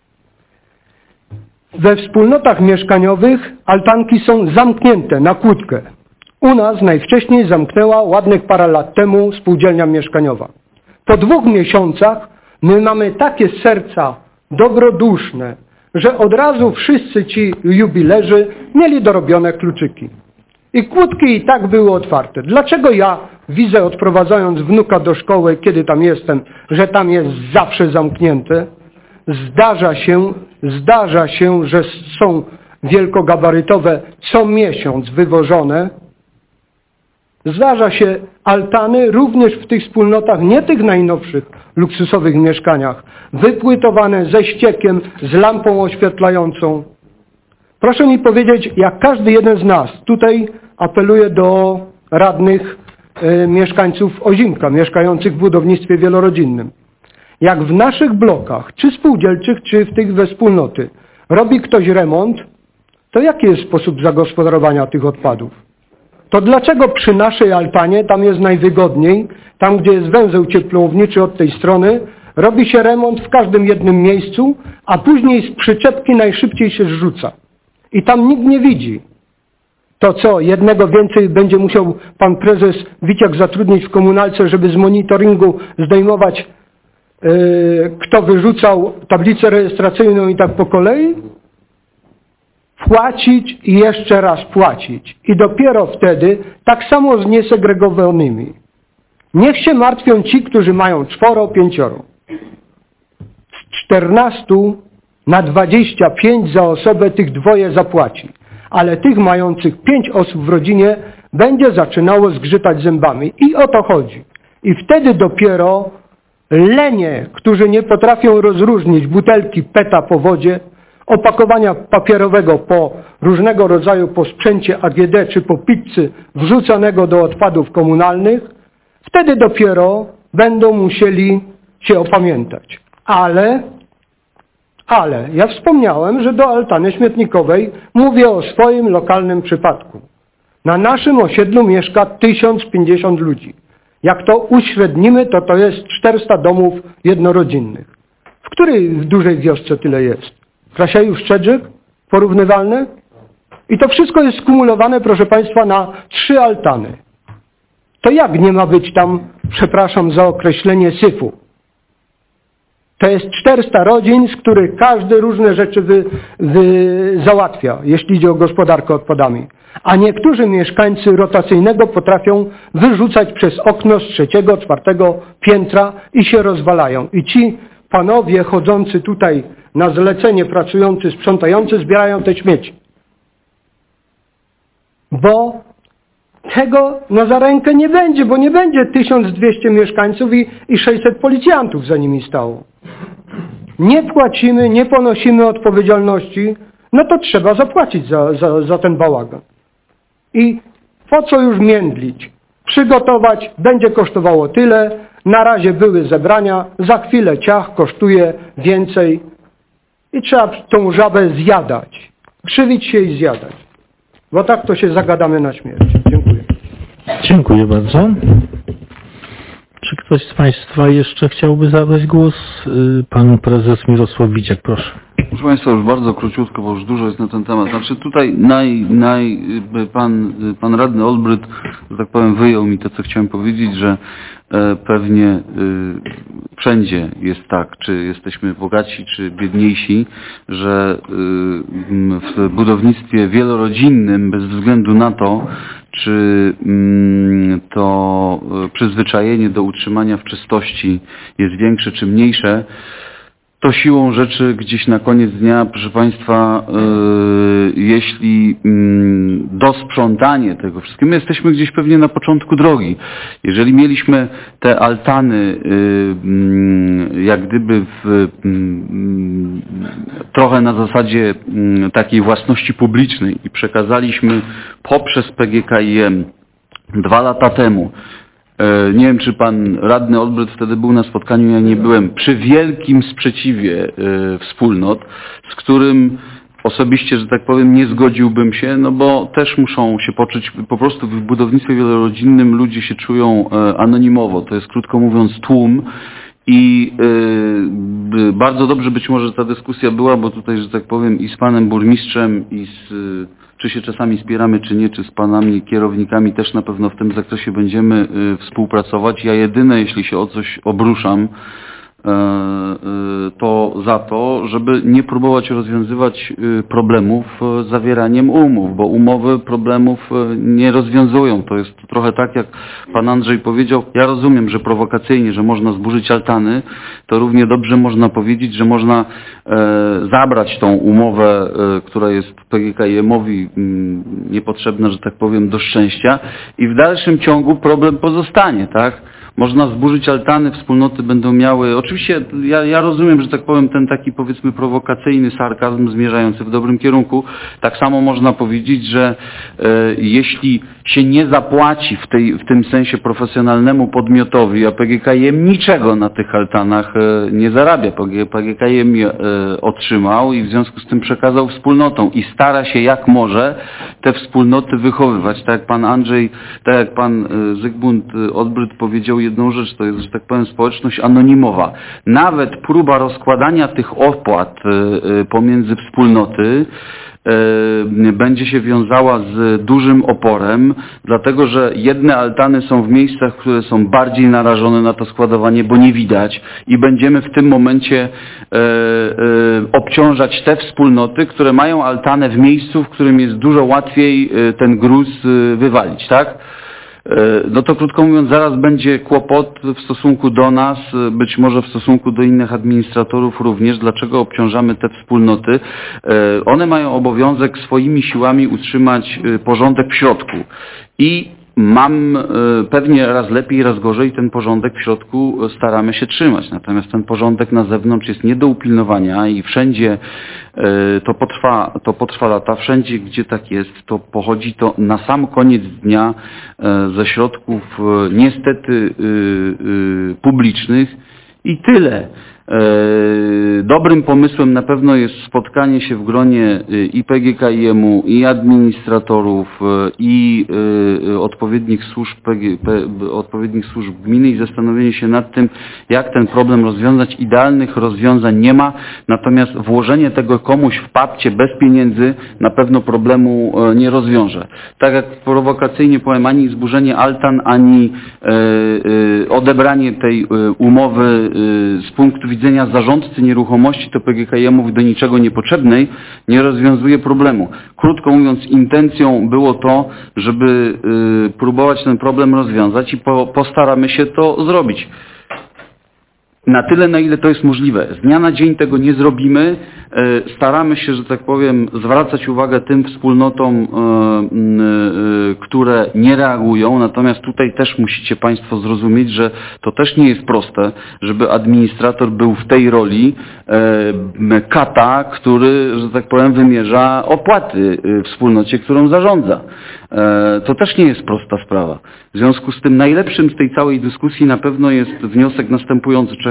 We wspólnotach mieszkaniowych altanki są zamknięte na kłódkę. U nas najwcześniej zamknęła ładnych parę lat temu spółdzielnia mieszkaniowa. Po 2 miesiącach my mamy takie serca dobroduszne, że od razu wszyscy ci jubilerzy mieli dorobione kluczyki. I kłódki i tak były otwarte. Dlaczego ja widzę, odprowadzając wnuka do szkoły, kiedy tam jestem, że tam jest zawsze zamknięte? Zdarza się, że są wielkogabarytowe co miesiąc wywożone. Zdarza się altany również w tych wspólnotach, nie tych najnowszych, luksusowych mieszkaniach, wypłytowane ze ściekiem, z lampą oświetlającą. Proszę mi powiedzieć, jak każdy jeden z nas, tutaj apeluję do radnych mieszkańców Ozimka, mieszkających w budownictwie wielorodzinnym. Jak w naszych blokach, czy spółdzielczych, czy w tych we wspólnoty, robi ktoś remont, to jaki jest sposób zagospodarowania tych odpadów? To dlaczego przy naszej altanie, tam jest najwygodniej, tam gdzie jest węzeł ciepłowniczy od tej strony, robi się remont w każdym jednym miejscu, a później z przyczepki najszybciej się zrzuca. I tam nikt nie widzi. To co, jednego więcej będzie musiał pan prezes Wiciak zatrudnić w komunalce, żeby z monitoringu zdejmować, kto wyrzucał tablicę rejestracyjną i tak po kolei? Płacić i jeszcze raz płacić. I dopiero wtedy tak samo z niesegregowanymi. Niech się martwią ci, którzy mają 4, 5. Z 14 na 25 za osobę tych 2 zapłaci. Ale tych mających 5 osób w rodzinie będzie zaczynało zgrzytać zębami. I o to chodzi. I wtedy dopiero lenie, którzy nie potrafią rozróżnić butelki PET-a po wodzie, opakowania papierowego po różnego rodzaju po sprzęcie AGD czy po pizzy wrzucanego do odpadów komunalnych, wtedy dopiero będą musieli się opamiętać. Ale ja wspomniałem, że do altany śmietnikowej mówię o swoim lokalnym przypadku. Na naszym osiedlu mieszka 1050 ludzi. Jak to uśrednimy, to jest 400 domów jednorodzinnych. W której w dużej wiosce tyle jest? Krasiejów-Szczedrzyk? Porównywalne? I to wszystko jest skumulowane, proszę Państwa, na 3 altany. To jak nie ma być tam, przepraszam za określenie, syfu? To jest 400 rodzin, z których każdy różne rzeczy załatwia, jeśli idzie o gospodarkę odpadami. A niektórzy mieszkańcy rotacyjnego potrafią wyrzucać przez okno z 3., 4. piętra i się rozwalają. I ci panowie chodzący tutaj na zlecenie, pracujący, sprzątający, zbierają te śmieci. Bo tego za rękę nie będzie, bo nie będzie 1200 mieszkańców i 600 policjantów za nimi stało. Nie płacimy, nie ponosimy odpowiedzialności, no to trzeba zapłacić za ten bałagan. I po co już międlić? Przygotować będzie kosztowało tyle, na razie były zebrania, za chwilę ciach kosztuje więcej i trzeba tą żabę zjadać. krzywić się i zjadać. Bo tak to się zagadamy na śmierć. Dziękuję. Dziękuję bardzo. Czy ktoś z Państwa jeszcze chciałby zabrać głos? Pan prezes Mirosław Wiciak, proszę. Proszę Państwa, już bardzo króciutko, bo już dużo jest na ten temat. Znaczy tutaj pan radny Olbryt, że tak powiem, wyjął mi to, co chciałem powiedzieć, że pewnie wszędzie jest tak, czy jesteśmy bogaci, czy biedniejsi, że w budownictwie wielorodzinnym, bez względu na to, czy to przyzwyczajenie do utrzymania w czystości jest większe, czy mniejsze, to siłą rzeczy gdzieś na koniec dnia, proszę Państwa, jeśli dosprzątanie tego wszystkiego, my jesteśmy gdzieś pewnie na początku drogi. Jeżeli mieliśmy te altany jak gdyby trochę na zasadzie takiej własności publicznej i przekazaliśmy poprzez PGKiM 2 lata temu, nie wiem, czy pan radny Olbryt wtedy był na spotkaniu, ja nie byłem, przy wielkim sprzeciwie wspólnot, z którym osobiście, że tak powiem, nie zgodziłbym się, no bo też muszą się poczuć, po prostu w budownictwie wielorodzinnym ludzie się czują anonimowo, to jest krótko mówiąc tłum i bardzo dobrze być może ta dyskusja była, bo tutaj, że tak powiem, i z panem burmistrzem, i czy się czasami spieramy, czy nie, czy z panami kierownikami też na pewno w tym zakresie będziemy współpracować. Ja jedyne, jeśli się o coś obruszam, to za to, żeby nie próbować rozwiązywać problemów zawieraniem umów, bo umowy problemów nie rozwiązują. To jest trochę tak, jak pan Andrzej powiedział. Ja rozumiem, że prowokacyjnie, że można zburzyć altany, to równie dobrze można powiedzieć, że można zabrać tą umowę, która jest PGKiM-owi niepotrzebna, że tak powiem, do szczęścia i w dalszym ciągu problem pozostanie, tak? Można zburzyć altany, wspólnoty będą miały... Oczywiście ja rozumiem, że tak powiem, ten taki powiedzmy prowokacyjny sarkazm zmierzający w dobrym kierunku. Tak samo można powiedzieć, że jeśli się nie zapłaci w tym sensie profesjonalnemu podmiotowi, a PGKiM niczego na tych altanach nie zarabia. PGKiM je otrzymał i w związku z tym przekazał wspólnotom i stara się jak może te wspólnoty wychowywać. Tak jak pan Andrzej, tak jak pan Zygmunt Olbryt powiedział jedną rzecz, to jest, że tak powiem, społeczność anonimowa. Nawet próba rozkładania tych opłat pomiędzy wspólnoty będzie się wiązała z dużym oporem, dlatego że jedne altany są w miejscach, które są bardziej narażone na to składowanie, bo nie widać i będziemy w tym momencie obciążać te wspólnoty, które mają altanę w miejscu, w którym jest dużo łatwiej ten gruz wywalić, tak? No to krótko mówiąc, zaraz będzie kłopot w stosunku do nas, być może w stosunku do innych administratorów również. Dlaczego obciążamy te wspólnoty? One mają obowiązek swoimi siłami utrzymać porządek w środku. I pewnie raz lepiej, raz gorzej ten porządek w środku staramy się trzymać. Natomiast ten porządek na zewnątrz jest nie do upilnowania i wszędzie to potrwa lata. Wszędzie, gdzie tak jest, to pochodzi to na sam koniec dnia ze środków niestety publicznych i tyle. Dobrym pomysłem na pewno jest spotkanie się w gronie i PGKiM-u, i administratorów, i odpowiednich służb gminy i zastanowienie się nad tym, jak ten problem rozwiązać. Idealnych rozwiązań nie ma, natomiast włożenie tego komuś w papcie bez pieniędzy na pewno problemu nie rozwiąże. Tak jak prowokacyjnie powiem, ani zburzenie altan, ani odebranie tej umowy z punktu widzenia zarządcy nieruchomości to PGKiM-owi do niczego niepotrzebnej nie rozwiązuje problemu. Krótko mówiąc, intencją było to, żeby próbować ten problem rozwiązać i postaramy się to zrobić. Na tyle, na ile to jest możliwe. Z dnia na dzień tego nie zrobimy. Staramy się, że tak powiem, zwracać uwagę tym wspólnotom, które nie reagują. Natomiast tutaj też musicie Państwo zrozumieć, że to też nie jest proste, żeby administrator był w tej roli kata, który, że tak powiem, wymierza opłaty wspólnocie, którą zarządza. To też nie jest prosta sprawa. W związku z tym najlepszym z tej całej dyskusji na pewno jest wniosek następujący. Trzeba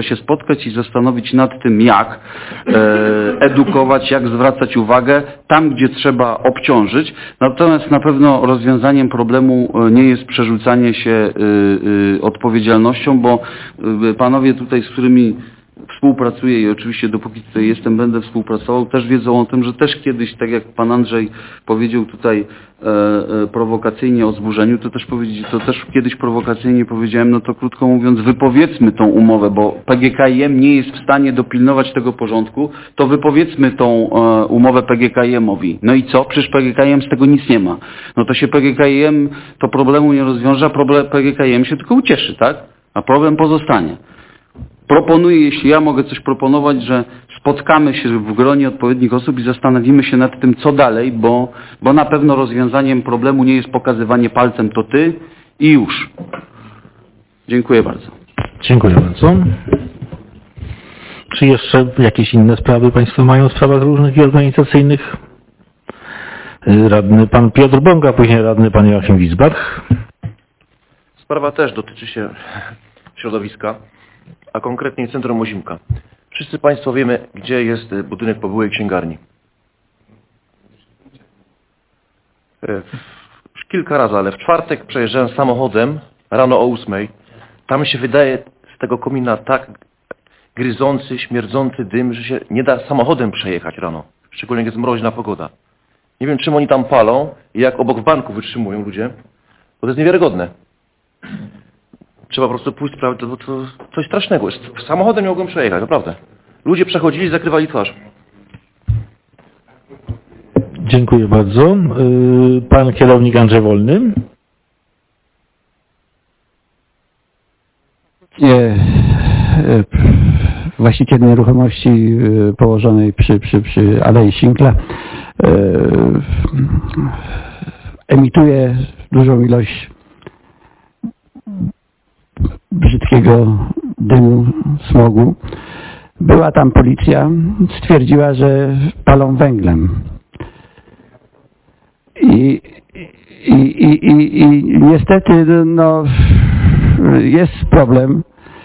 się spotkać i zastanowić nad tym, jak edukować, jak zwracać uwagę tam, gdzie trzeba obciążyć. Natomiast na pewno rozwiązaniem problemu nie jest przerzucanie się odpowiedzialnością, bo panowie tutaj, z którymi współpracuję i oczywiście dopóki tutaj jestem, będę współpracował, też wiedzą o tym, że też kiedyś, tak jak pan Andrzej powiedział tutaj prowokacyjnie o zburzeniu, to też kiedyś prowokacyjnie powiedziałem, no to krótko mówiąc, wypowiedzmy tą umowę, bo PGKiM nie jest w stanie dopilnować tego porządku, to wypowiedzmy tą umowę PGKiM-owi. No i co? Przecież PGKiM z tego nic nie ma. No to się PGKiM to problemu nie rozwiąże, a PGKiM się tylko ucieszy, tak? A problem pozostanie. Proponuję, jeśli ja mogę coś proponować, że spotkamy się w gronie odpowiednich osób i zastanowimy się nad tym, co dalej, bo na pewno rozwiązaniem problemu nie jest pokazywanie palcem, to ty i już. Dziękuję bardzo. Dziękuję bardzo. Czy jeszcze jakieś inne sprawy Państwo mają w sprawach różnych i organizacyjnych? Radny pan Piotr Bąga, później radny pan Joachim Wisbach. Sprawa też dotyczy się środowiska, a konkretnie Centrum Ozimka. Wszyscy Państwo wiemy, gdzie jest budynek po byłej księgarni. Już kilka razy, ale w czwartek przejeżdżałem samochodem rano o 8:00. Tam się wydaje z tego komina tak gryzący, śmierdzący dym, że się nie da samochodem przejechać rano. Szczególnie jak jest mroźna pogoda. Nie wiem, czym oni tam palą i jak obok w banku wytrzymują ludzie, bo to jest niewiarygodne. Trzeba po prostu pójść sprawdzić, bo to coś strasznego jest. Samochodem nie mogłem przejechać, naprawdę. Ludzie przechodzili, zakrywali twarz. Dziękuję bardzo. Pan kierownik Andrzej Wolny. Właściciel nieruchomości położonej przy Alei Sinkla emituje dużą ilość brzydkiego dymu, smogu. Była tam policja, stwierdziła, że palą węglem. I niestety no, jest problem.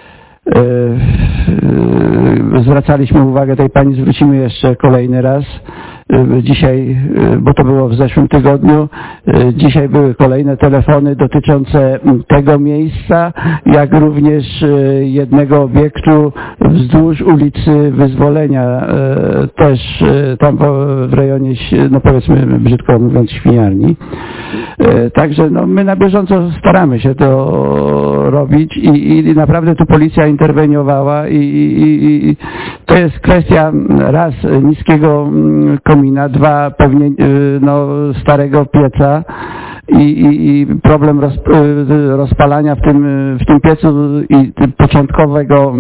Zwracaliśmy uwagę tej pani, zwrócimy jeszcze kolejny raz. Dzisiaj, bo to było w zeszłym tygodniu, dzisiaj były kolejne telefony dotyczące tego miejsca, jak również jednego obiektu wzdłuż ulicy Wyzwolenia, też tam w rejonie, no powiedzmy brzydko mówiąc, świniarni. Także no, my na bieżąco staramy się to robić i naprawdę tu policja interweniowała i to jest kwestia raz niskiego komina, dwa pewnie no, starego pieca i problem rozpalania w tym piecu i początkowego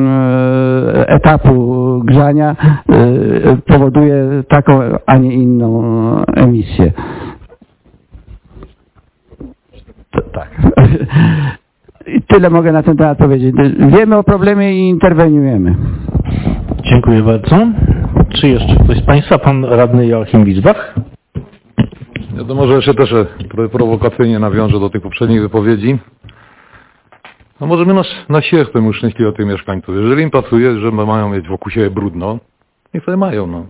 etapu grzania powoduje taką, a nie inną emisję. Tak. Tyle mogę na ten temat powiedzieć. Wiemy o problemie i interweniujemy. Dziękuję bardzo. Czy jeszcze ktoś z Państwa? Pan radny Joachim Wisbach. Ja to może jeszcze też trochę prowokacyjnie nawiążę do tych poprzednich wypowiedzi. No możemy na siłę temu szczęśliwie tych mieszkańców. Jeżeli im pasuje, że mają mieć wokół siebie brudno, niech sobie mają, no.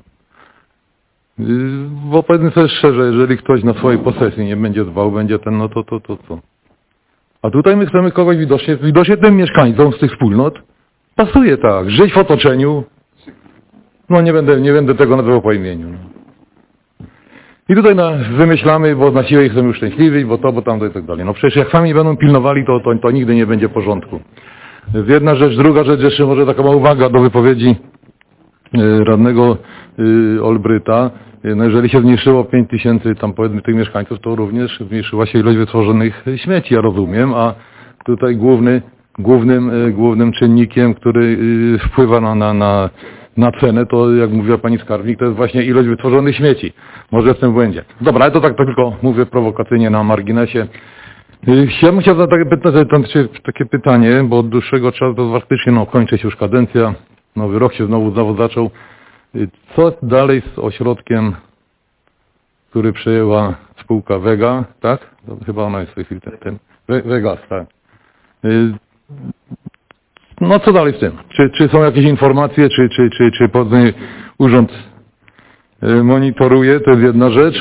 Bo powiedzmy sobie szczerze, jeżeli ktoś na swojej posesji nie będzie dbał, będzie ten, no to co? A tutaj my chcemy kogoś widocznie tym mieszkańcom z tych wspólnot pasuje tak, żyć w otoczeniu, no nie będę tego nazywał po imieniu. No. I tutaj wymyślamy, bo na siłę ich chcemy uszczęśliwić, bo tamto i tak dalej. No przecież jak sami będą pilnowali, to nigdy nie będzie porządku. Jedna rzecz, druga rzecz, jeszcze może taka mała uwaga do wypowiedzi radnego Olbryta. No jeżeli się zmniejszyło 5000 tam powiedzmy tych mieszkańców, to również zmniejszyła się ilość wytworzonych śmieci, ja rozumiem, a tutaj głównym czynnikiem, który wpływa na cenę, to jak mówiła pani skarbnik, to jest właśnie ilość wytworzonych śmieci. Może jestem w błędzie. Dobra, ale to tak tylko mówię prowokacyjnie na marginesie. Ja bym chciał zadać takie pytanie, bo od dłuższego czasu to faktycznie kończy się już kadencja, nowy rok się znowu zaczął. Co dalej z ośrodkiem, który przejęła spółka Vega, tak? To chyba ona jest w tej chwili ten Vegas, tak. No co dalej w tym? Czy są jakieś informacje, czy urząd monitoruje? To jest jedna rzecz.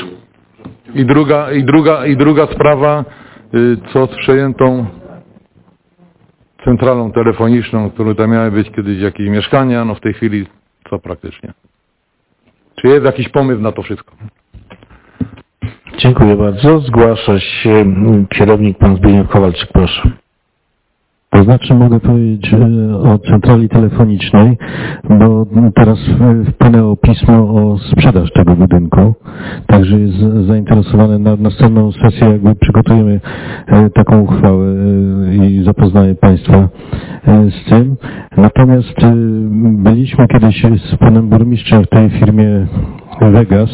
I druga sprawa, co z przejętą centralą telefoniczną, którą tam miały być kiedyś jakieś mieszkania, no w tej chwili co praktycznie? Czy jest jakiś pomysł na to wszystko? Dziękuję bardzo. Zgłasza się kierownik pan Zbigniew Kowalczyk, proszę. To znaczy mogę powiedzieć o centrali telefonicznej, bo teraz wpłynęło pismo o sprzedaż tego budynku, także jest zainteresowany na następną sesję, jakby przygotujemy taką uchwałę i zapoznaję Państwa z tym. Natomiast byliśmy kiedyś z panem burmistrzem w tej firmie Vegas,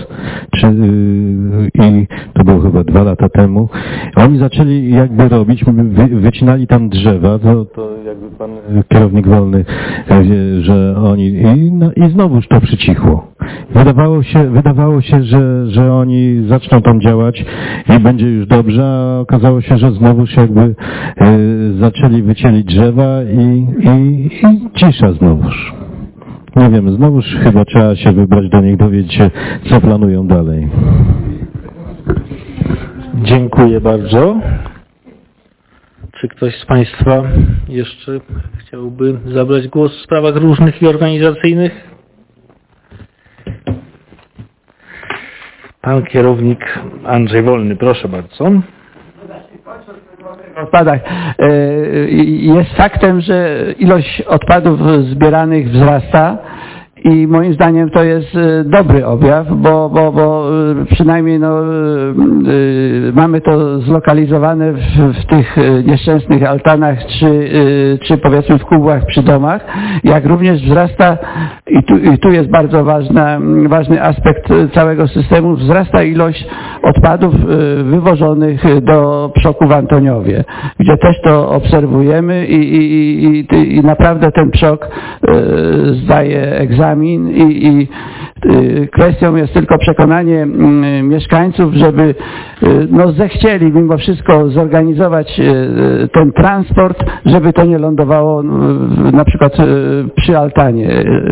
i to było chyba 2 lata temu. Oni zaczęli jakby robić, wycinali tam drzewa, to jakby pan kierownik Wolny wie, że oni i znowuż to przycichło. Wydawało się, że oni zaczną tam działać i będzie już dobrze, a okazało się, że znowuż jakby zaczęli wycięli drzewa i cisza znowuż. Nie wiem, znowuż chyba trzeba się wybrać do nich, dowiedzieć się, co planują dalej. Dziękuję bardzo. Czy ktoś z Państwa jeszcze chciałby zabrać głos w sprawach różnych i organizacyjnych? Pan kierownik Andrzej Wolny, proszę bardzo. Odpadach. Jest faktem, że ilość odpadów zbieranych wzrasta i moim zdaniem to jest dobry objaw, bo przynajmniej mamy to zlokalizowane w tych nieszczęsnych altanach czy powiedzmy w kubłach przy domach, jak również wzrasta i tu jest bardzo ważny aspekt całego systemu, wzrasta ilość odpadów wywożonych do przoku w Antoniowie, gdzie też to obserwujemy i naprawdę ten przok zdaje egzamin i kwestią jest tylko przekonanie mieszkańców, żeby zechcieli mimo wszystko zorganizować ten transport, żeby to nie lądowało na przykład przy altanie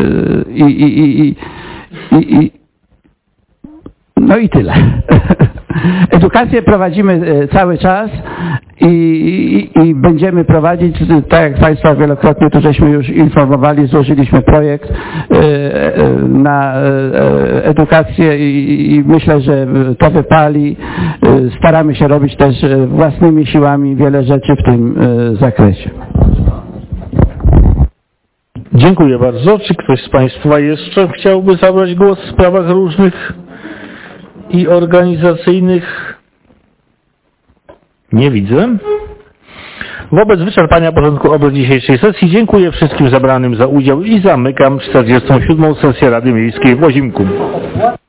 no i tyle. Edukację prowadzimy cały czas i będziemy prowadzić, tak jak Państwa wielokrotnie tu żeśmy już informowali, złożyliśmy projekt na edukację i myślę, że to wypali. Staramy się robić też własnymi siłami wiele rzeczy w tym zakresie. Dziękuję bardzo. Czy ktoś z Państwa jeszcze chciałby zabrać głos w sprawach różnych i organizacyjnych? Nie widzę. Wobec wyczerpania porządku obrad dzisiejszej sesji dziękuję wszystkim zebranym za udział i zamykam 47. sesję Rady Miejskiej w Łozimku.